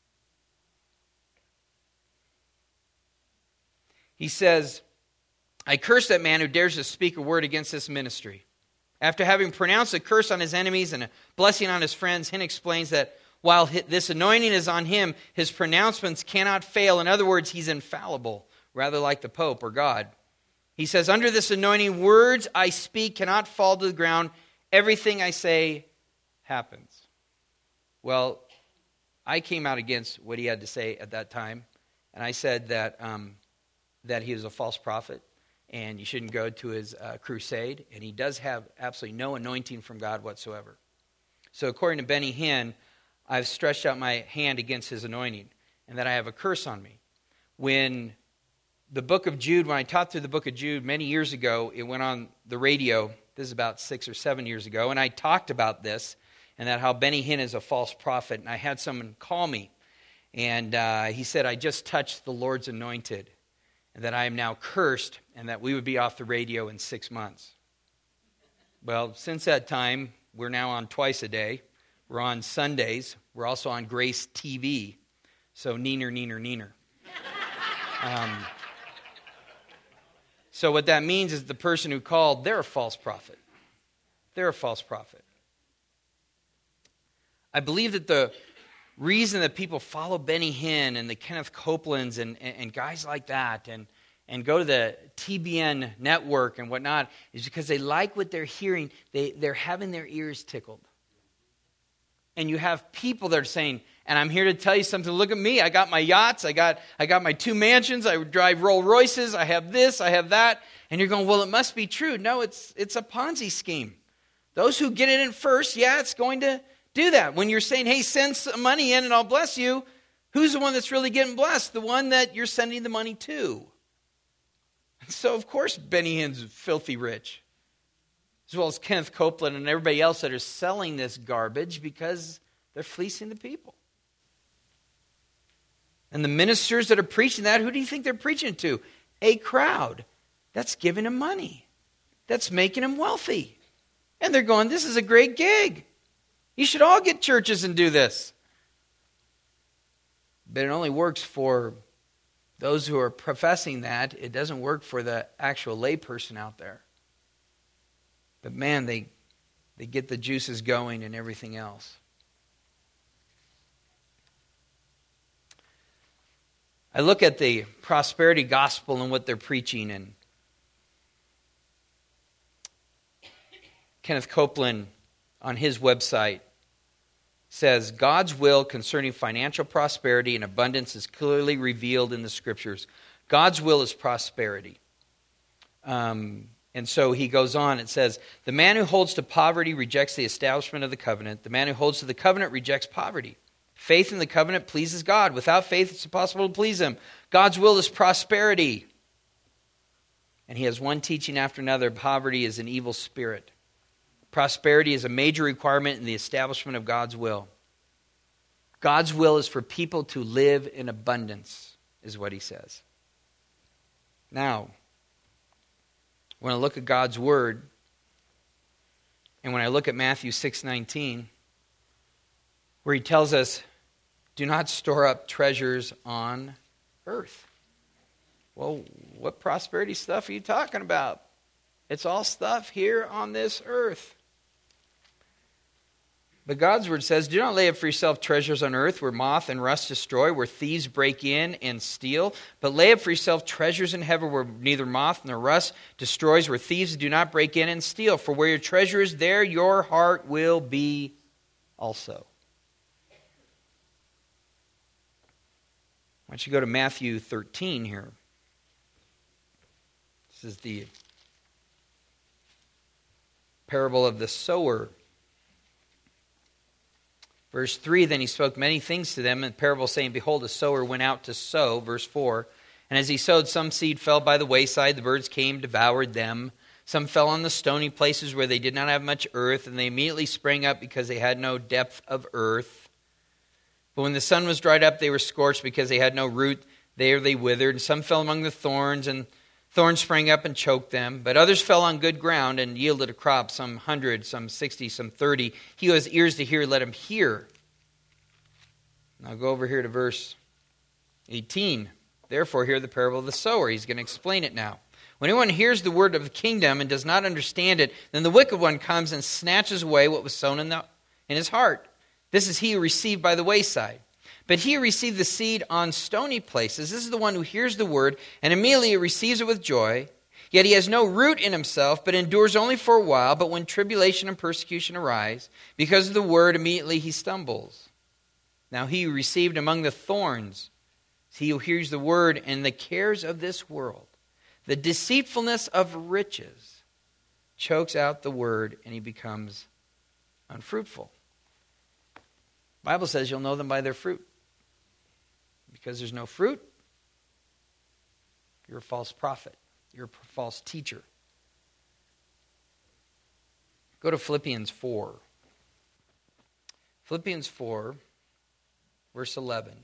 He says, I curse that man who dares to speak a word against this ministry. After having pronounced a curse on his enemies and a blessing on his friends, Hinn explains that while this anointing is on him, his pronouncements cannot fail. In other words, he's infallible, rather like the Pope or God. He says, under this anointing, words I speak cannot fall to the ground. Everything I say happens. Well, I came out against what he had to say at that time, and I said that um, that he was a false prophet, and you shouldn't go to his uh, crusade, and he does have absolutely no anointing from God whatsoever. So according to Benny Hinn, I've stretched out my hand against his anointing, and that I have a curse on me. When the book of Jude, when I taught through the book of Jude many years ago, it went on the radio. This is about six or seven years ago, and I talked about this, and that how Benny Hinn is a false prophet, and I had someone call me, and uh, he said, I just touched the Lord's anointed, and that I am now cursed, and that we would be off the radio in six months. Well, since that time, we're now on twice a day. We're on Sundays. We're also on Grace T V, so neener, neener, neener. Um, so what that means is the person who called, they're a false prophet. They're a false prophet. I believe that the reason that people follow Benny Hinn and the Kenneth Copelands and, and, and guys like that and, and go to the T B N network and whatnot is because they like what they're hearing. They, they're having their ears tickled. And you have people that are saying, and I'm here to tell you something, look at me, I got my yachts, I got I got my two mansions, I drive Rolls Royces, I have this, I have that. And you're going, well, it must be true. No, it's it's a Ponzi scheme. Those who get it in first, yeah, it's going to do that. When you're saying, hey, send some money in and I'll bless you, who's the one that's really getting blessed? The one that you're sending the money to. And so, of course, Benny Hinn's filthy rich, as well as Kenneth Copeland and everybody else that are selling this garbage because they're fleecing the people. And the ministers that are preaching that, who do you think they're preaching to? A crowd that's giving them money, that's making them wealthy. And they're going, this is a great gig. You should all get churches and do this. But it only works for those who are professing that. It doesn't work for the actual layperson out there. But man, they they get the juices going and everything else. I look at the prosperity gospel and what they're preaching, and Kenneth Copeland on his website says, God's will concerning financial prosperity and abundance is clearly revealed in the Scriptures. God's will is prosperity. Um, and so he goes on, it says, the man who holds to poverty rejects the establishment of the covenant. The man who holds to the covenant rejects poverty. Faith in the covenant pleases God. Without faith, it's impossible to please Him. God's will is prosperity. And he has one teaching after another. Poverty is an evil spirit. Prosperity is a major requirement in the establishment of God's will. God's will is for people to live in abundance, is what he says. Now, when I look at God's word, and when I look at Matthew six nineteen, where he tells us, do not store up treasures on earth. Well, what prosperity stuff are you talking about? It's all stuff here on this earth. But God's word says, do not lay up for yourself treasures on earth where moth and rust destroy, where thieves break in and steal. But lay up for yourself treasures in heaven where neither moth nor rust destroys, where thieves do not break in and steal. For where your treasure is, there your heart will be also. Why don't you go to Matthew thirteen here? This is the parable of the sower. Verse three, then he spoke many things to them in the parable, saying, behold, a sower went out to sow. Verse four, and as he sowed, some seed fell by the wayside. The birds came, devoured them. Some fell on the stony places where they did not have much earth, and they immediately sprang up because they had no depth of earth. But when the sun was dried up, they were scorched because they had no root. There they withered. And some fell among the thorns, and thorns sprang up and choked them. But others fell on good ground and yielded a crop, some hundred, some sixty, some thirty. He who has ears to hear, let him hear. Now go over here to verse eighteen. Therefore, hear the parable of the sower. He's going to explain it now. When anyone hears the word of the kingdom and does not understand it, then the wicked one comes and snatches away what was sown in, the, in his heart. This is he who received by the wayside. But he who received the seed on stony places, this is the one who hears the word and immediately receives it with joy. Yet he has no root in himself, but endures only for a while. But when tribulation and persecution arise, because of the word, immediately he stumbles. Now he who received among the thorns, he who hears the word and the cares of this world, the deceitfulness of riches, chokes out the word and he becomes unfruitful. The Bible says you'll know them by their fruit. Because there's no fruit, you're a false prophet. You're a false teacher. Go to Philippians four. Philippians four, verse eleven.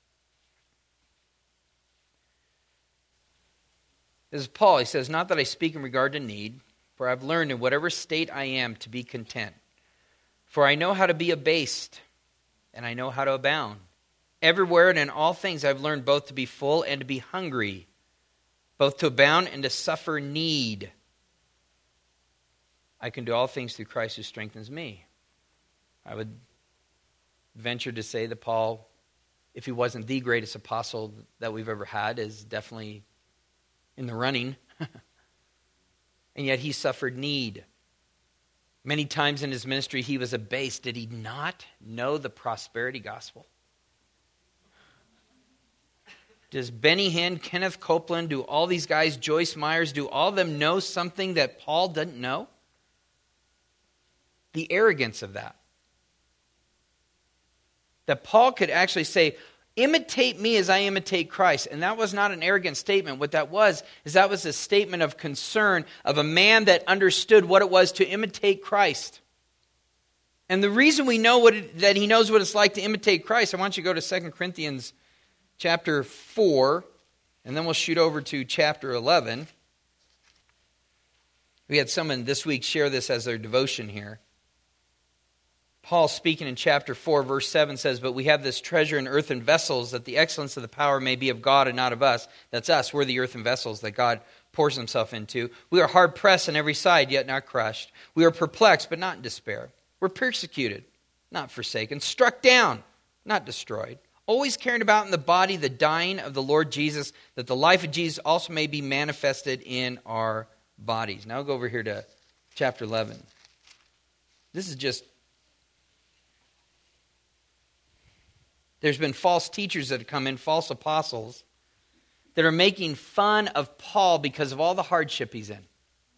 This is Paul. He says, not that I speak in regard to need, for I've learned in whatever state I am to be content. For I know how to be abased, and I know how to abound. Everywhere and in all things I've learned both to be full and to be hungry, both to abound and to suffer need. I can do all things through Christ who strengthens me. I would venture to say that Paul, if he wasn't the greatest apostle that we've ever had, is definitely in the running. And yet he suffered need. Many times in his ministry, he was abased. Did he not know the prosperity gospel? Does Benny Hinn, Kenneth Copeland, do all these guys, Joyce Myers, do all of them know something that Paul doesn't know? The arrogance of that. That Paul could actually say, imitate me as I imitate Christ. And that was not an arrogant statement. What that was, is that was a statement of concern of a man that understood what it was to imitate Christ. And the reason we know what it, that he knows what it's like to imitate Christ, I want you to go to Second Corinthians chapter four, and then we'll shoot over to chapter eleven. We had someone this week share this as their devotion here. Paul, speaking in chapter four, verse seven, says, "But we have this treasure in earthen vessels, that the excellence of the power may be of God and not of us." That's us. We're the earthen vessels that God pours himself into. "We are hard-pressed on every side, yet not crushed. We are perplexed, but not in despair. We're persecuted, not forsaken. Struck down, not destroyed. Always carrying about in the body the dying of the Lord Jesus, that the life of Jesus also may be manifested in our bodies." Now I'll go over here to chapter eleven. This is just... There's been false teachers that have come in, false apostles, that are making fun of Paul because of all the hardship he's in.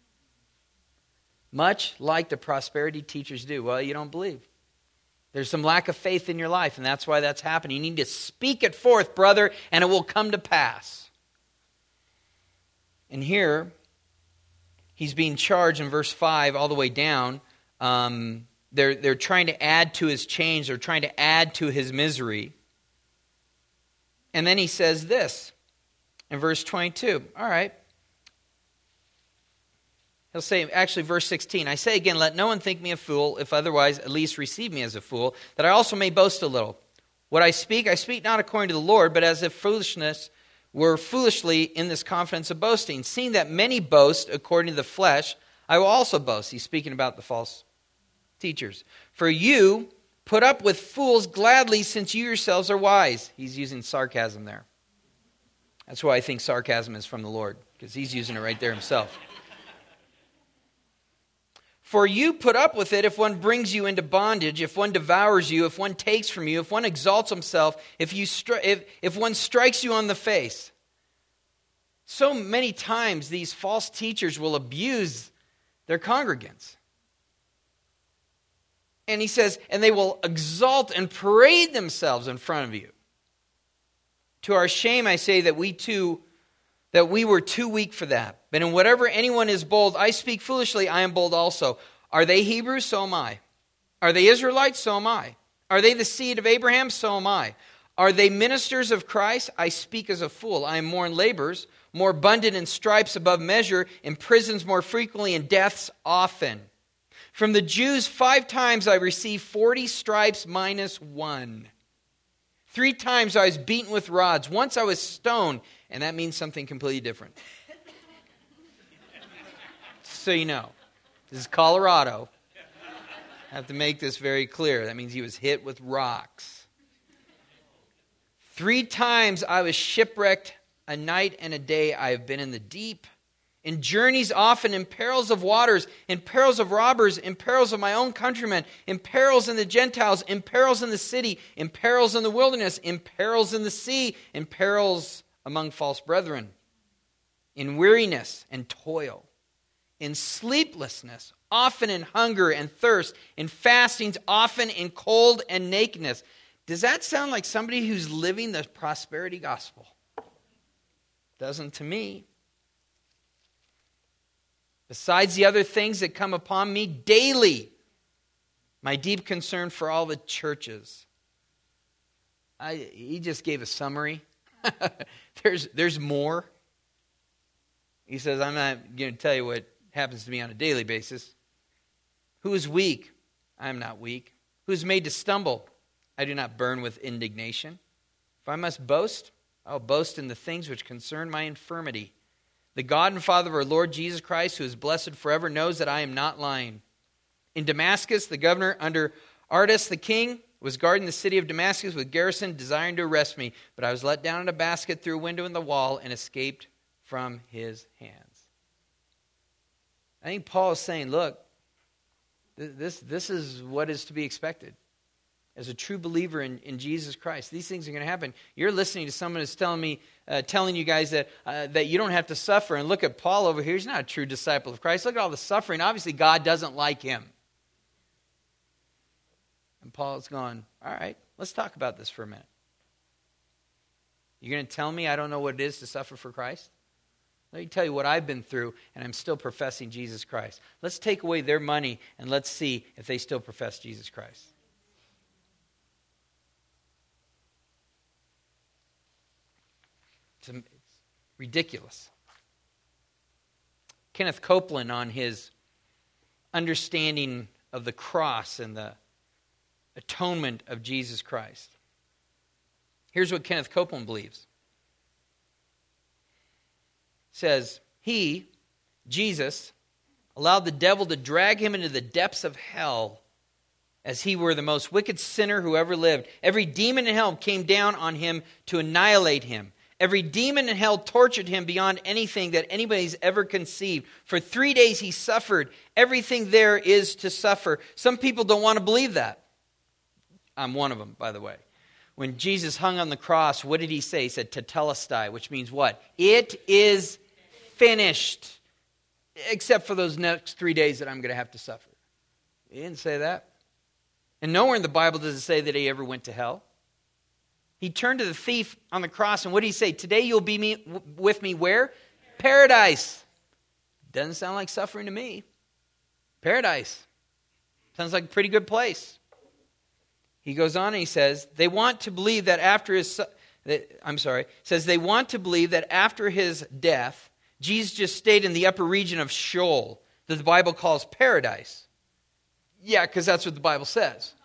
Much like the prosperity teachers do. Well, you don't believe. There's some lack of faith in your life, and that's why that's happening. You need to speak it forth, brother, and it will come to pass. And here, he's being charged in verse five all the way down. Um... They're, they're trying to add to his chains. They're trying to add to his misery. And then he says this in verse twenty-two. All right. He'll say, actually, verse sixteen. "I say again, let no one think me a fool, if otherwise at least receive me as a fool, that I also may boast a little. What I speak, I speak not according to the Lord, but as if foolishness were foolishly in this confidence of boasting. Seeing that many boast according to the flesh, I will also boast." He's speaking about the false teachers. "For you put up with fools gladly, since you yourselves are wise." He's using sarcasm there. That's why I think sarcasm is from the Lord, because he's using it right there himself. "For you put up with it if one brings you into bondage, if one devours you, if one takes from you, if one exalts himself, if you stri- if, if one strikes you on the face." So many times these false teachers will abuse their congregants. And he says, and they will exalt and parade themselves in front of you. "To our shame, I say that we too, that we were too weak for that. But in whatever anyone is bold, I speak foolishly, I am bold also. Are they Hebrews? So am I. Are they Israelites? So am I. Are they the seed of Abraham? So am I. Are they ministers of Christ? I speak as a fool. I am more in labors, more abundant in stripes above measure, in prisons more frequently, in deaths often. From the Jews, five times I received forty stripes minus one. Three times I was beaten with rods. Once I was stoned, and that means something completely different. So you know, this is Colorado. I have to make this very clear. That means he was hit with rocks. Three times I was shipwrecked. A night and a day I have been in the deep. In journeys often, in perils of waters, in perils of robbers, in perils of my own countrymen, in perils in the Gentiles, in perils in the city, in perils in the wilderness, in perils in the sea, in perils among false brethren, in weariness and toil, in sleeplessness, often in hunger and thirst, in fastings, often in cold and nakedness." Does that sound like somebody who's living the prosperity gospel? Doesn't to me. "Besides the other things that come upon me daily, my deep concern for all the churches." I, he just gave a summary. there's, there's more. He says, I'm not going to tell you what happens to me on a daily basis. "Who is weak? I am not weak. Who is made to stumble? I do not burn with indignation. If I must boast, I will boast in the things which concern my infirmity. The God and Father of our Lord Jesus Christ, who is blessed forever, knows that I am not lying. In Damascus, the governor under Artas the king was guarding the city of Damascus with garrison, desiring to arrest me. But I was let down in a basket through a window in the wall and escaped from his hands." I think Paul is saying, look, This, this is what is to be expected. As a true believer in, in Jesus Christ, these things are going to happen. You're listening to someone who's telling me, uh, telling you guys that uh, that you don't have to suffer. And look at Paul over here. He's not a true disciple of Christ. Look at all the suffering. Obviously, God doesn't like him. And Paul's going, all right, let's talk about this for a minute. You're going to tell me I don't know what it is to suffer for Christ? Let me tell you what I've been through, and I'm still professing Jesus Christ. Let's take away their money, and let's see if they still profess Jesus Christ. It's ridiculous. Kenneth Copeland, on his understanding of the cross and the atonement of Jesus Christ. Here's what Kenneth Copeland believes. He says, he, Jesus, allowed the devil to drag him into the depths of hell as he were the most wicked sinner who ever lived. Every demon in hell came down on him to annihilate him. Every demon in hell tortured him beyond anything that anybody's ever conceived. For three days he suffered. Everything there is to suffer. Some people don't want to believe that. I'm one of them, by the way. When Jesus hung on the cross, what did he say? He said, tetelestai, which means what? It is finished. Except for those next three days that I'm going to have to suffer. He didn't say that. And nowhere in the Bible does it say that he ever went to hell. He turned to the thief on the cross, and what did he say? Today you'll be me, with me where? Paradise. Doesn't sound like suffering to me. Paradise. Sounds like a pretty good place. He goes on and he says, they want to believe that after his, I'm sorry, says they want to believe that after his death, Jesus just stayed in the upper region of Sheol, that the Bible calls paradise. Yeah, because that's what the Bible says.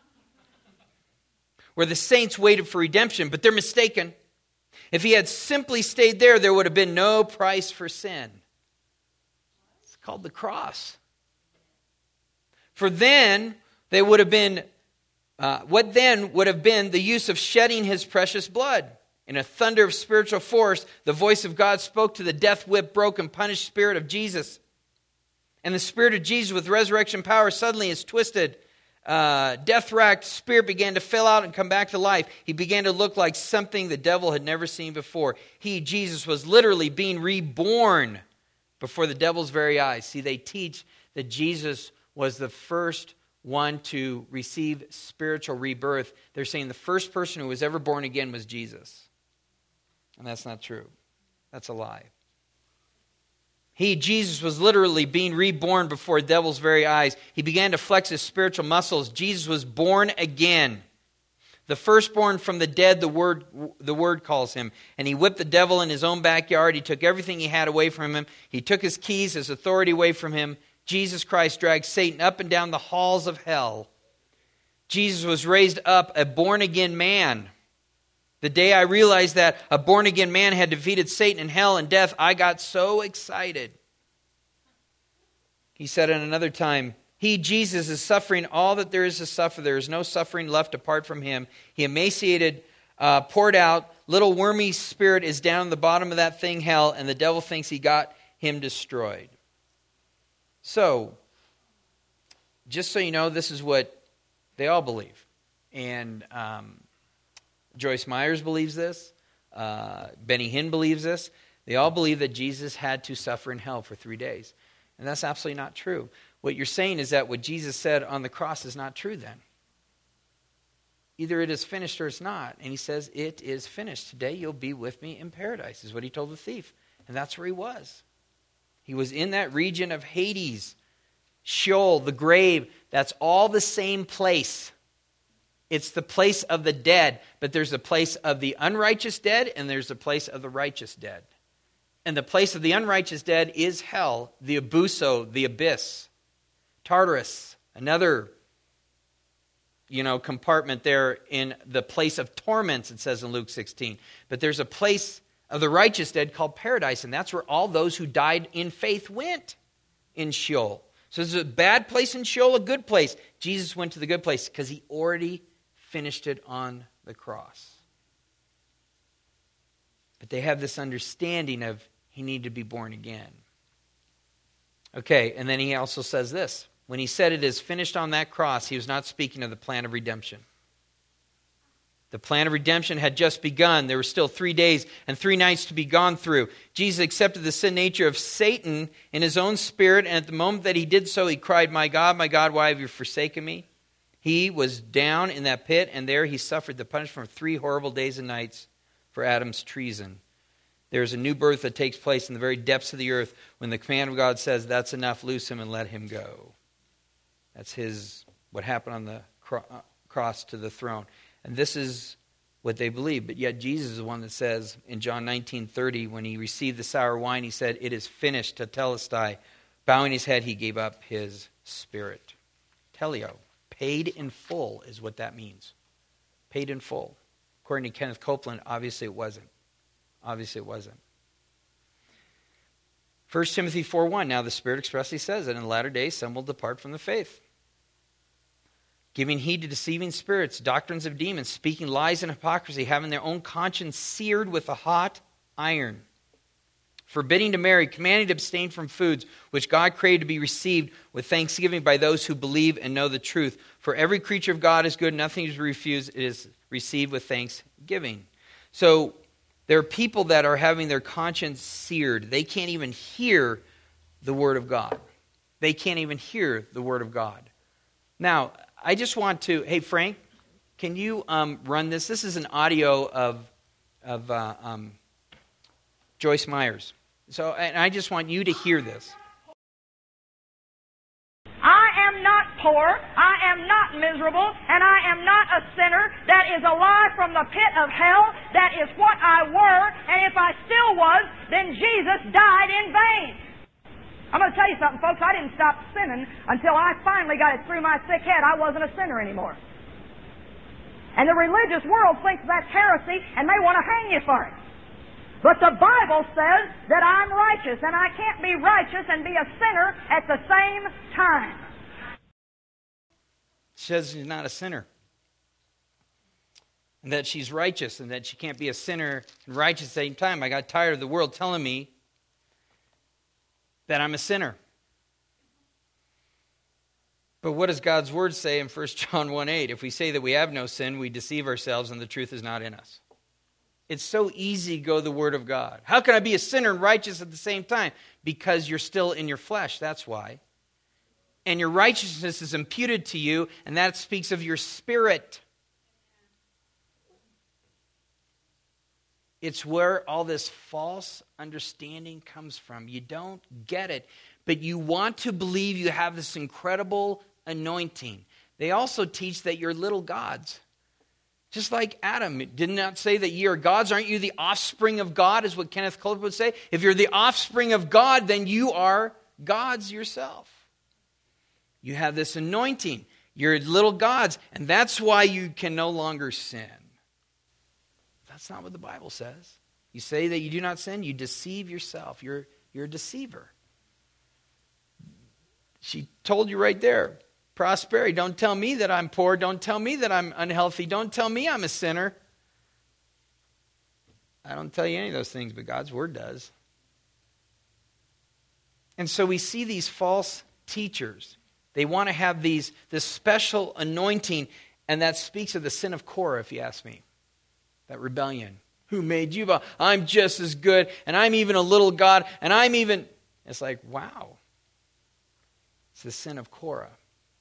Where the saints waited for redemption, but they're mistaken. If he had simply stayed there, there would have been no price for sin. It's called the cross. For then, they would have been, uh, what then would have been the use of shedding his precious blood? In a thunder of spiritual force, the voice of God spoke to the death whip, broken, punished spirit of Jesus. And the spirit of Jesus with resurrection power suddenly is twisted. Uh, death-racked spirit began to fill out and come back to life. He began to look like something the devil had never seen before. He, Jesus, was literally being reborn before the devil's very eyes. See, they teach that Jesus was the first one to receive spiritual rebirth. They're saying the first person who was ever born again was Jesus. And that's not true. That's a lie. He, Jesus, was literally being reborn before the devil's very eyes. He began to flex his spiritual muscles. Jesus was born again. The firstborn from the dead, the word, the word calls him. And he whipped the devil in his own backyard. He took everything he had away from him. He took his keys, his authority away from him. Jesus Christ dragged Satan up and down the halls of hell. Jesus was raised up a born-again man. The day I realized that a born-again man had defeated Satan and hell and death, I got so excited. He said at another time, he, Jesus, is suffering all that there is to suffer. There is no suffering left apart from him. He emaciated, uh, poured out, little wormy spirit is down in the bottom of that thing, hell, and the devil thinks he got him destroyed. So, just so you know, this is what they all believe. And um, Joyce Myers believes this. Uh, Benny Hinn believes this. They all believe that Jesus had to suffer in hell for three days. And that's absolutely not true. What you're saying is that what Jesus said on the cross is not true then. Either it is finished or it's not. And he says, it is finished. Today you'll be with me in paradise, is what he told the thief. And that's where he was. He was in that region of Hades, Sheol, the grave. That's all the same place. It's the place of the dead, but there's a place of the unrighteous dead and there's a place of the righteous dead. And the place of the unrighteous dead is hell, the abuso, the abyss. Tartarus, another, you know, compartment there in the place of torments, it says in Luke sixteen. But there's a place of the righteous dead called paradise, and that's where all those who died in faith went, in Sheol. So there's a bad place in Sheol, a good place. Jesus went to the good place because he already finished it on the cross. But they have this understanding of he needed to be born again. Okay, and then he also says this. when he said it is finished on that cross, he was not speaking of the plan of redemption. The plan of redemption had just begun. There were still three days and three nights to be gone through. Jesus accepted the sin nature of Satan in his own spirit, and at the moment that he did so, he cried, "My God, my God, why have you forsaken me?" He was down in that pit, and there he suffered the punishment of three horrible days and nights for Adam's treason. There's a new birth that takes place in the very depths of the earth when the command of God says, "That's enough, loose him and let him go." That's his, what happened on the cro- cross to the throne. And this is what they believe. But yet Jesus is the one that says in John nineteen thirty, when he received the sour wine, he said, "It is finished," tetelestai. Bowing his head, he gave up his spirit. Teleo, paid in full is what that means. Paid in full. According to Kenneth Copeland, obviously it wasn't. Obviously it wasn't. First Timothy four one, now the Spirit expressly says that in the latter days some will depart from the faith, giving heed to deceiving spirits, doctrines of demons, speaking lies and hypocrisy, having their own conscience seared with a hot iron, forbidding to marry, commanding to abstain from foods which God created to be received with thanksgiving by those who believe and know the truth. For every creature of God is good, nothing is refused, it is received with thanksgiving. So there are people that are having their conscience seared. They can't even hear the Word of God. They can't even hear the Word of God. Now, I just want to, hey Frank, can you um, run this? This is an audio of of uh, um, Joyce Myers. So, and I just want you to hear this. I am not poor, I am not miserable, and I am not a sinner that is alive from the pit of hell. That is what I were, and if I still was, then Jesus died in vain. I'm going to tell you something, folks. I didn't stop sinning until I finally got it through my sick head I wasn't a sinner anymore. And the religious world thinks that's heresy, and they want to hang you for it. But the Bible says that I'm righteous, and I can't be righteous and be a sinner at the same time. She says she's not a sinner, and that she's righteous, and that she can't be a sinner and righteous at the same time. I got tired of the world telling me that I'm a sinner. But what does God's Word say in First John one eight? If we say that we have no sin, we deceive ourselves and the truth is not in us. It's so easy to go to the Word of God. How can I be a sinner and righteous at the same time? Because you're still in your flesh, that's why. And your righteousness is imputed to you, and that speaks of your spirit. It's where all this false understanding comes from. You don't get it, but you want to believe you have this incredible anointing. They also teach that you're little gods. Just like Adam, it did not say that ye are gods. Aren't you the offspring of God, is what Kenneth Copeland would say. If you're the offspring of God, then you are gods yourself. You have this anointing. You're little gods, and that's why you can no longer sin. That's not what the Bible says. You say that you do not sin, you deceive yourself. You're, you're a deceiver. She told you right there. Prosperity. Don't tell me that I'm poor. Don't tell me that I'm unhealthy. Don't tell me I'm a sinner. I don't tell you any of those things, but God's Word does. And so we see these false teachers. They want to have these this special anointing, and that speaks of the sin of Korah, if you ask me. That rebellion. Who made you? I'm just as good, and I'm even a little God, and I'm even... It's like, wow. It's the sin of Korah.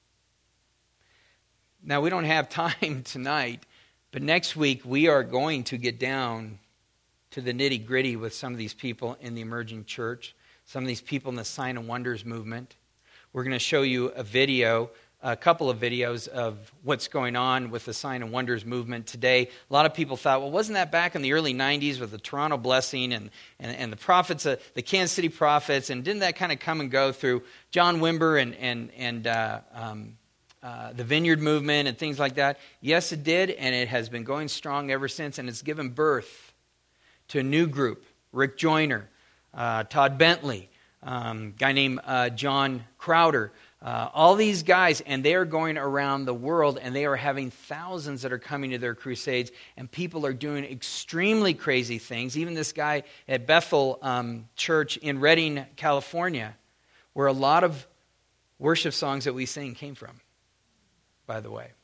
Now, we don't have time tonight, but next week we are going to get down to the nitty-gritty with some of these people in the emerging church, some of these people in the Sign and Wonders movement. We're going to show you a video, a couple of videos of what's going on with the Sign and Wonders movement today. A lot of people thought, well, wasn't that back in the early nineties with the Toronto Blessing and, and, and the prophets, uh, the Kansas City prophets, and didn't that kind of come and go through John Wimber and, and, and uh, um, uh, the Vineyard movement and things like that? Yes, it did, and it has been going strong ever since, and it's given birth to a new group. Rick Joyner, uh, Todd Bentley, um, guy named uh, John Crowder, uh, all these guys, and they are going around the world, and they are having thousands that are coming to their crusades, and people are doing extremely crazy things. Even this guy at Bethel um, Church in Redding, California, where a lot of worship songs that we sing came from, by the way.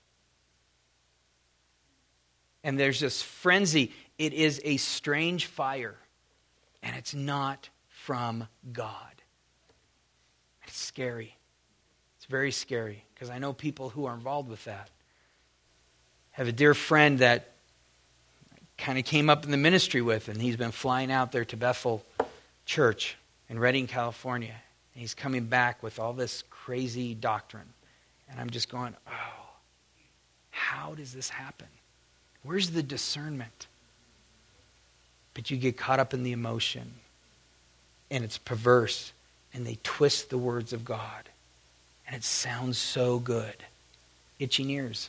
And there's this frenzy. It is a strange fire, and it's not from God. It's scary. It's very scary, because I know people who are involved with that. I have a dear friend that I kind of came up in the ministry with, and he's been flying out there to Bethel Church in Redding, California. And he's coming back with all this crazy doctrine. And I'm just going, oh, how does this happen? Where's the discernment? But you get caught up in the emotion, and it's perverse, and they twist the words of God. And it sounds so good. Itching ears.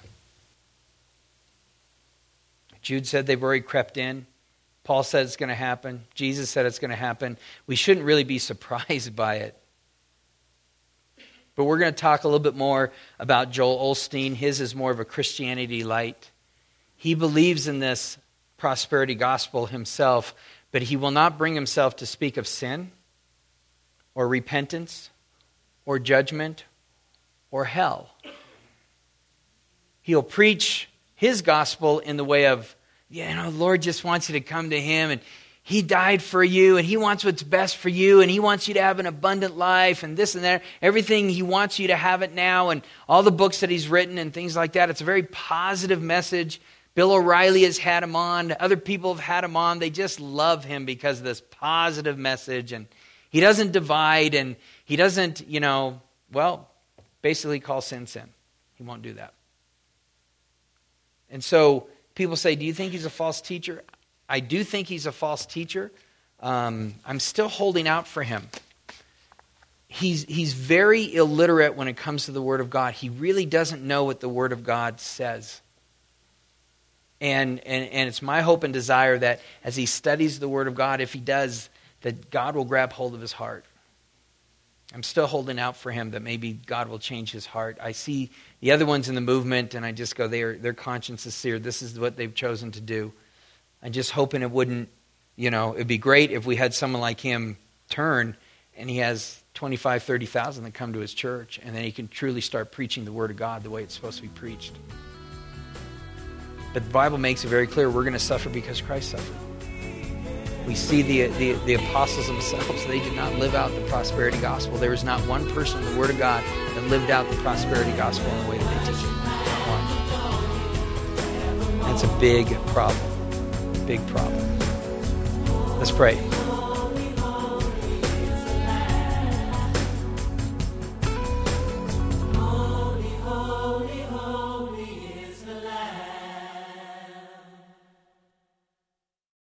Jude said they've already crept in. Paul said it's going to happen. Jesus said it's going to happen. We shouldn't really be surprised by it. But we're going to talk a little bit more about Joel Osteen. His is more of a Christianity light. He believes in this prosperity gospel himself, but he will not bring himself to speak of sin or repentance or judgment or hell. He'll preach his gospel in the way of, you know, the Lord just wants you to come to him, and he died for you, and he wants what's best for you, and he wants you to have an abundant life, and this and that. Everything, he wants you to have it now, and all the books that he's written and things like that. It's a very positive message. Bill O'Reilly has had him on. Other people have had him on. They just love him because of this positive message, and he doesn't divide, and he doesn't, you know, well, basically call sin sin. He won't do that. And so people say, do you think he's a false teacher? I do think he's a false teacher. Um, I'm still holding out for him. He's, he's very illiterate when it comes to the Word of God. He really doesn't know what the Word of God says. And, and, and it's my hope and desire that as he studies the Word of God, if he does, that God will grab hold of his heart. I'm still holding out for him that maybe God will change his heart. I see the other ones in the movement, and I just go, they are, their conscience is seared. This is what they've chosen to do. I'm just hoping it wouldn't, you know, it'd be great if we had someone like him turn, and he has twenty-five, thirty thousand that come to his church, and then he can truly start preaching the Word of God the way it's supposed to be preached. But the Bible makes it very clear we're going to suffer because Christ suffered. We see the, the, the apostles themselves, they did not live out the prosperity gospel. There was not one person in the Word of God that lived out the prosperity gospel in the way that they teach it. Not one. That's a big problem. Big problem. Let's pray.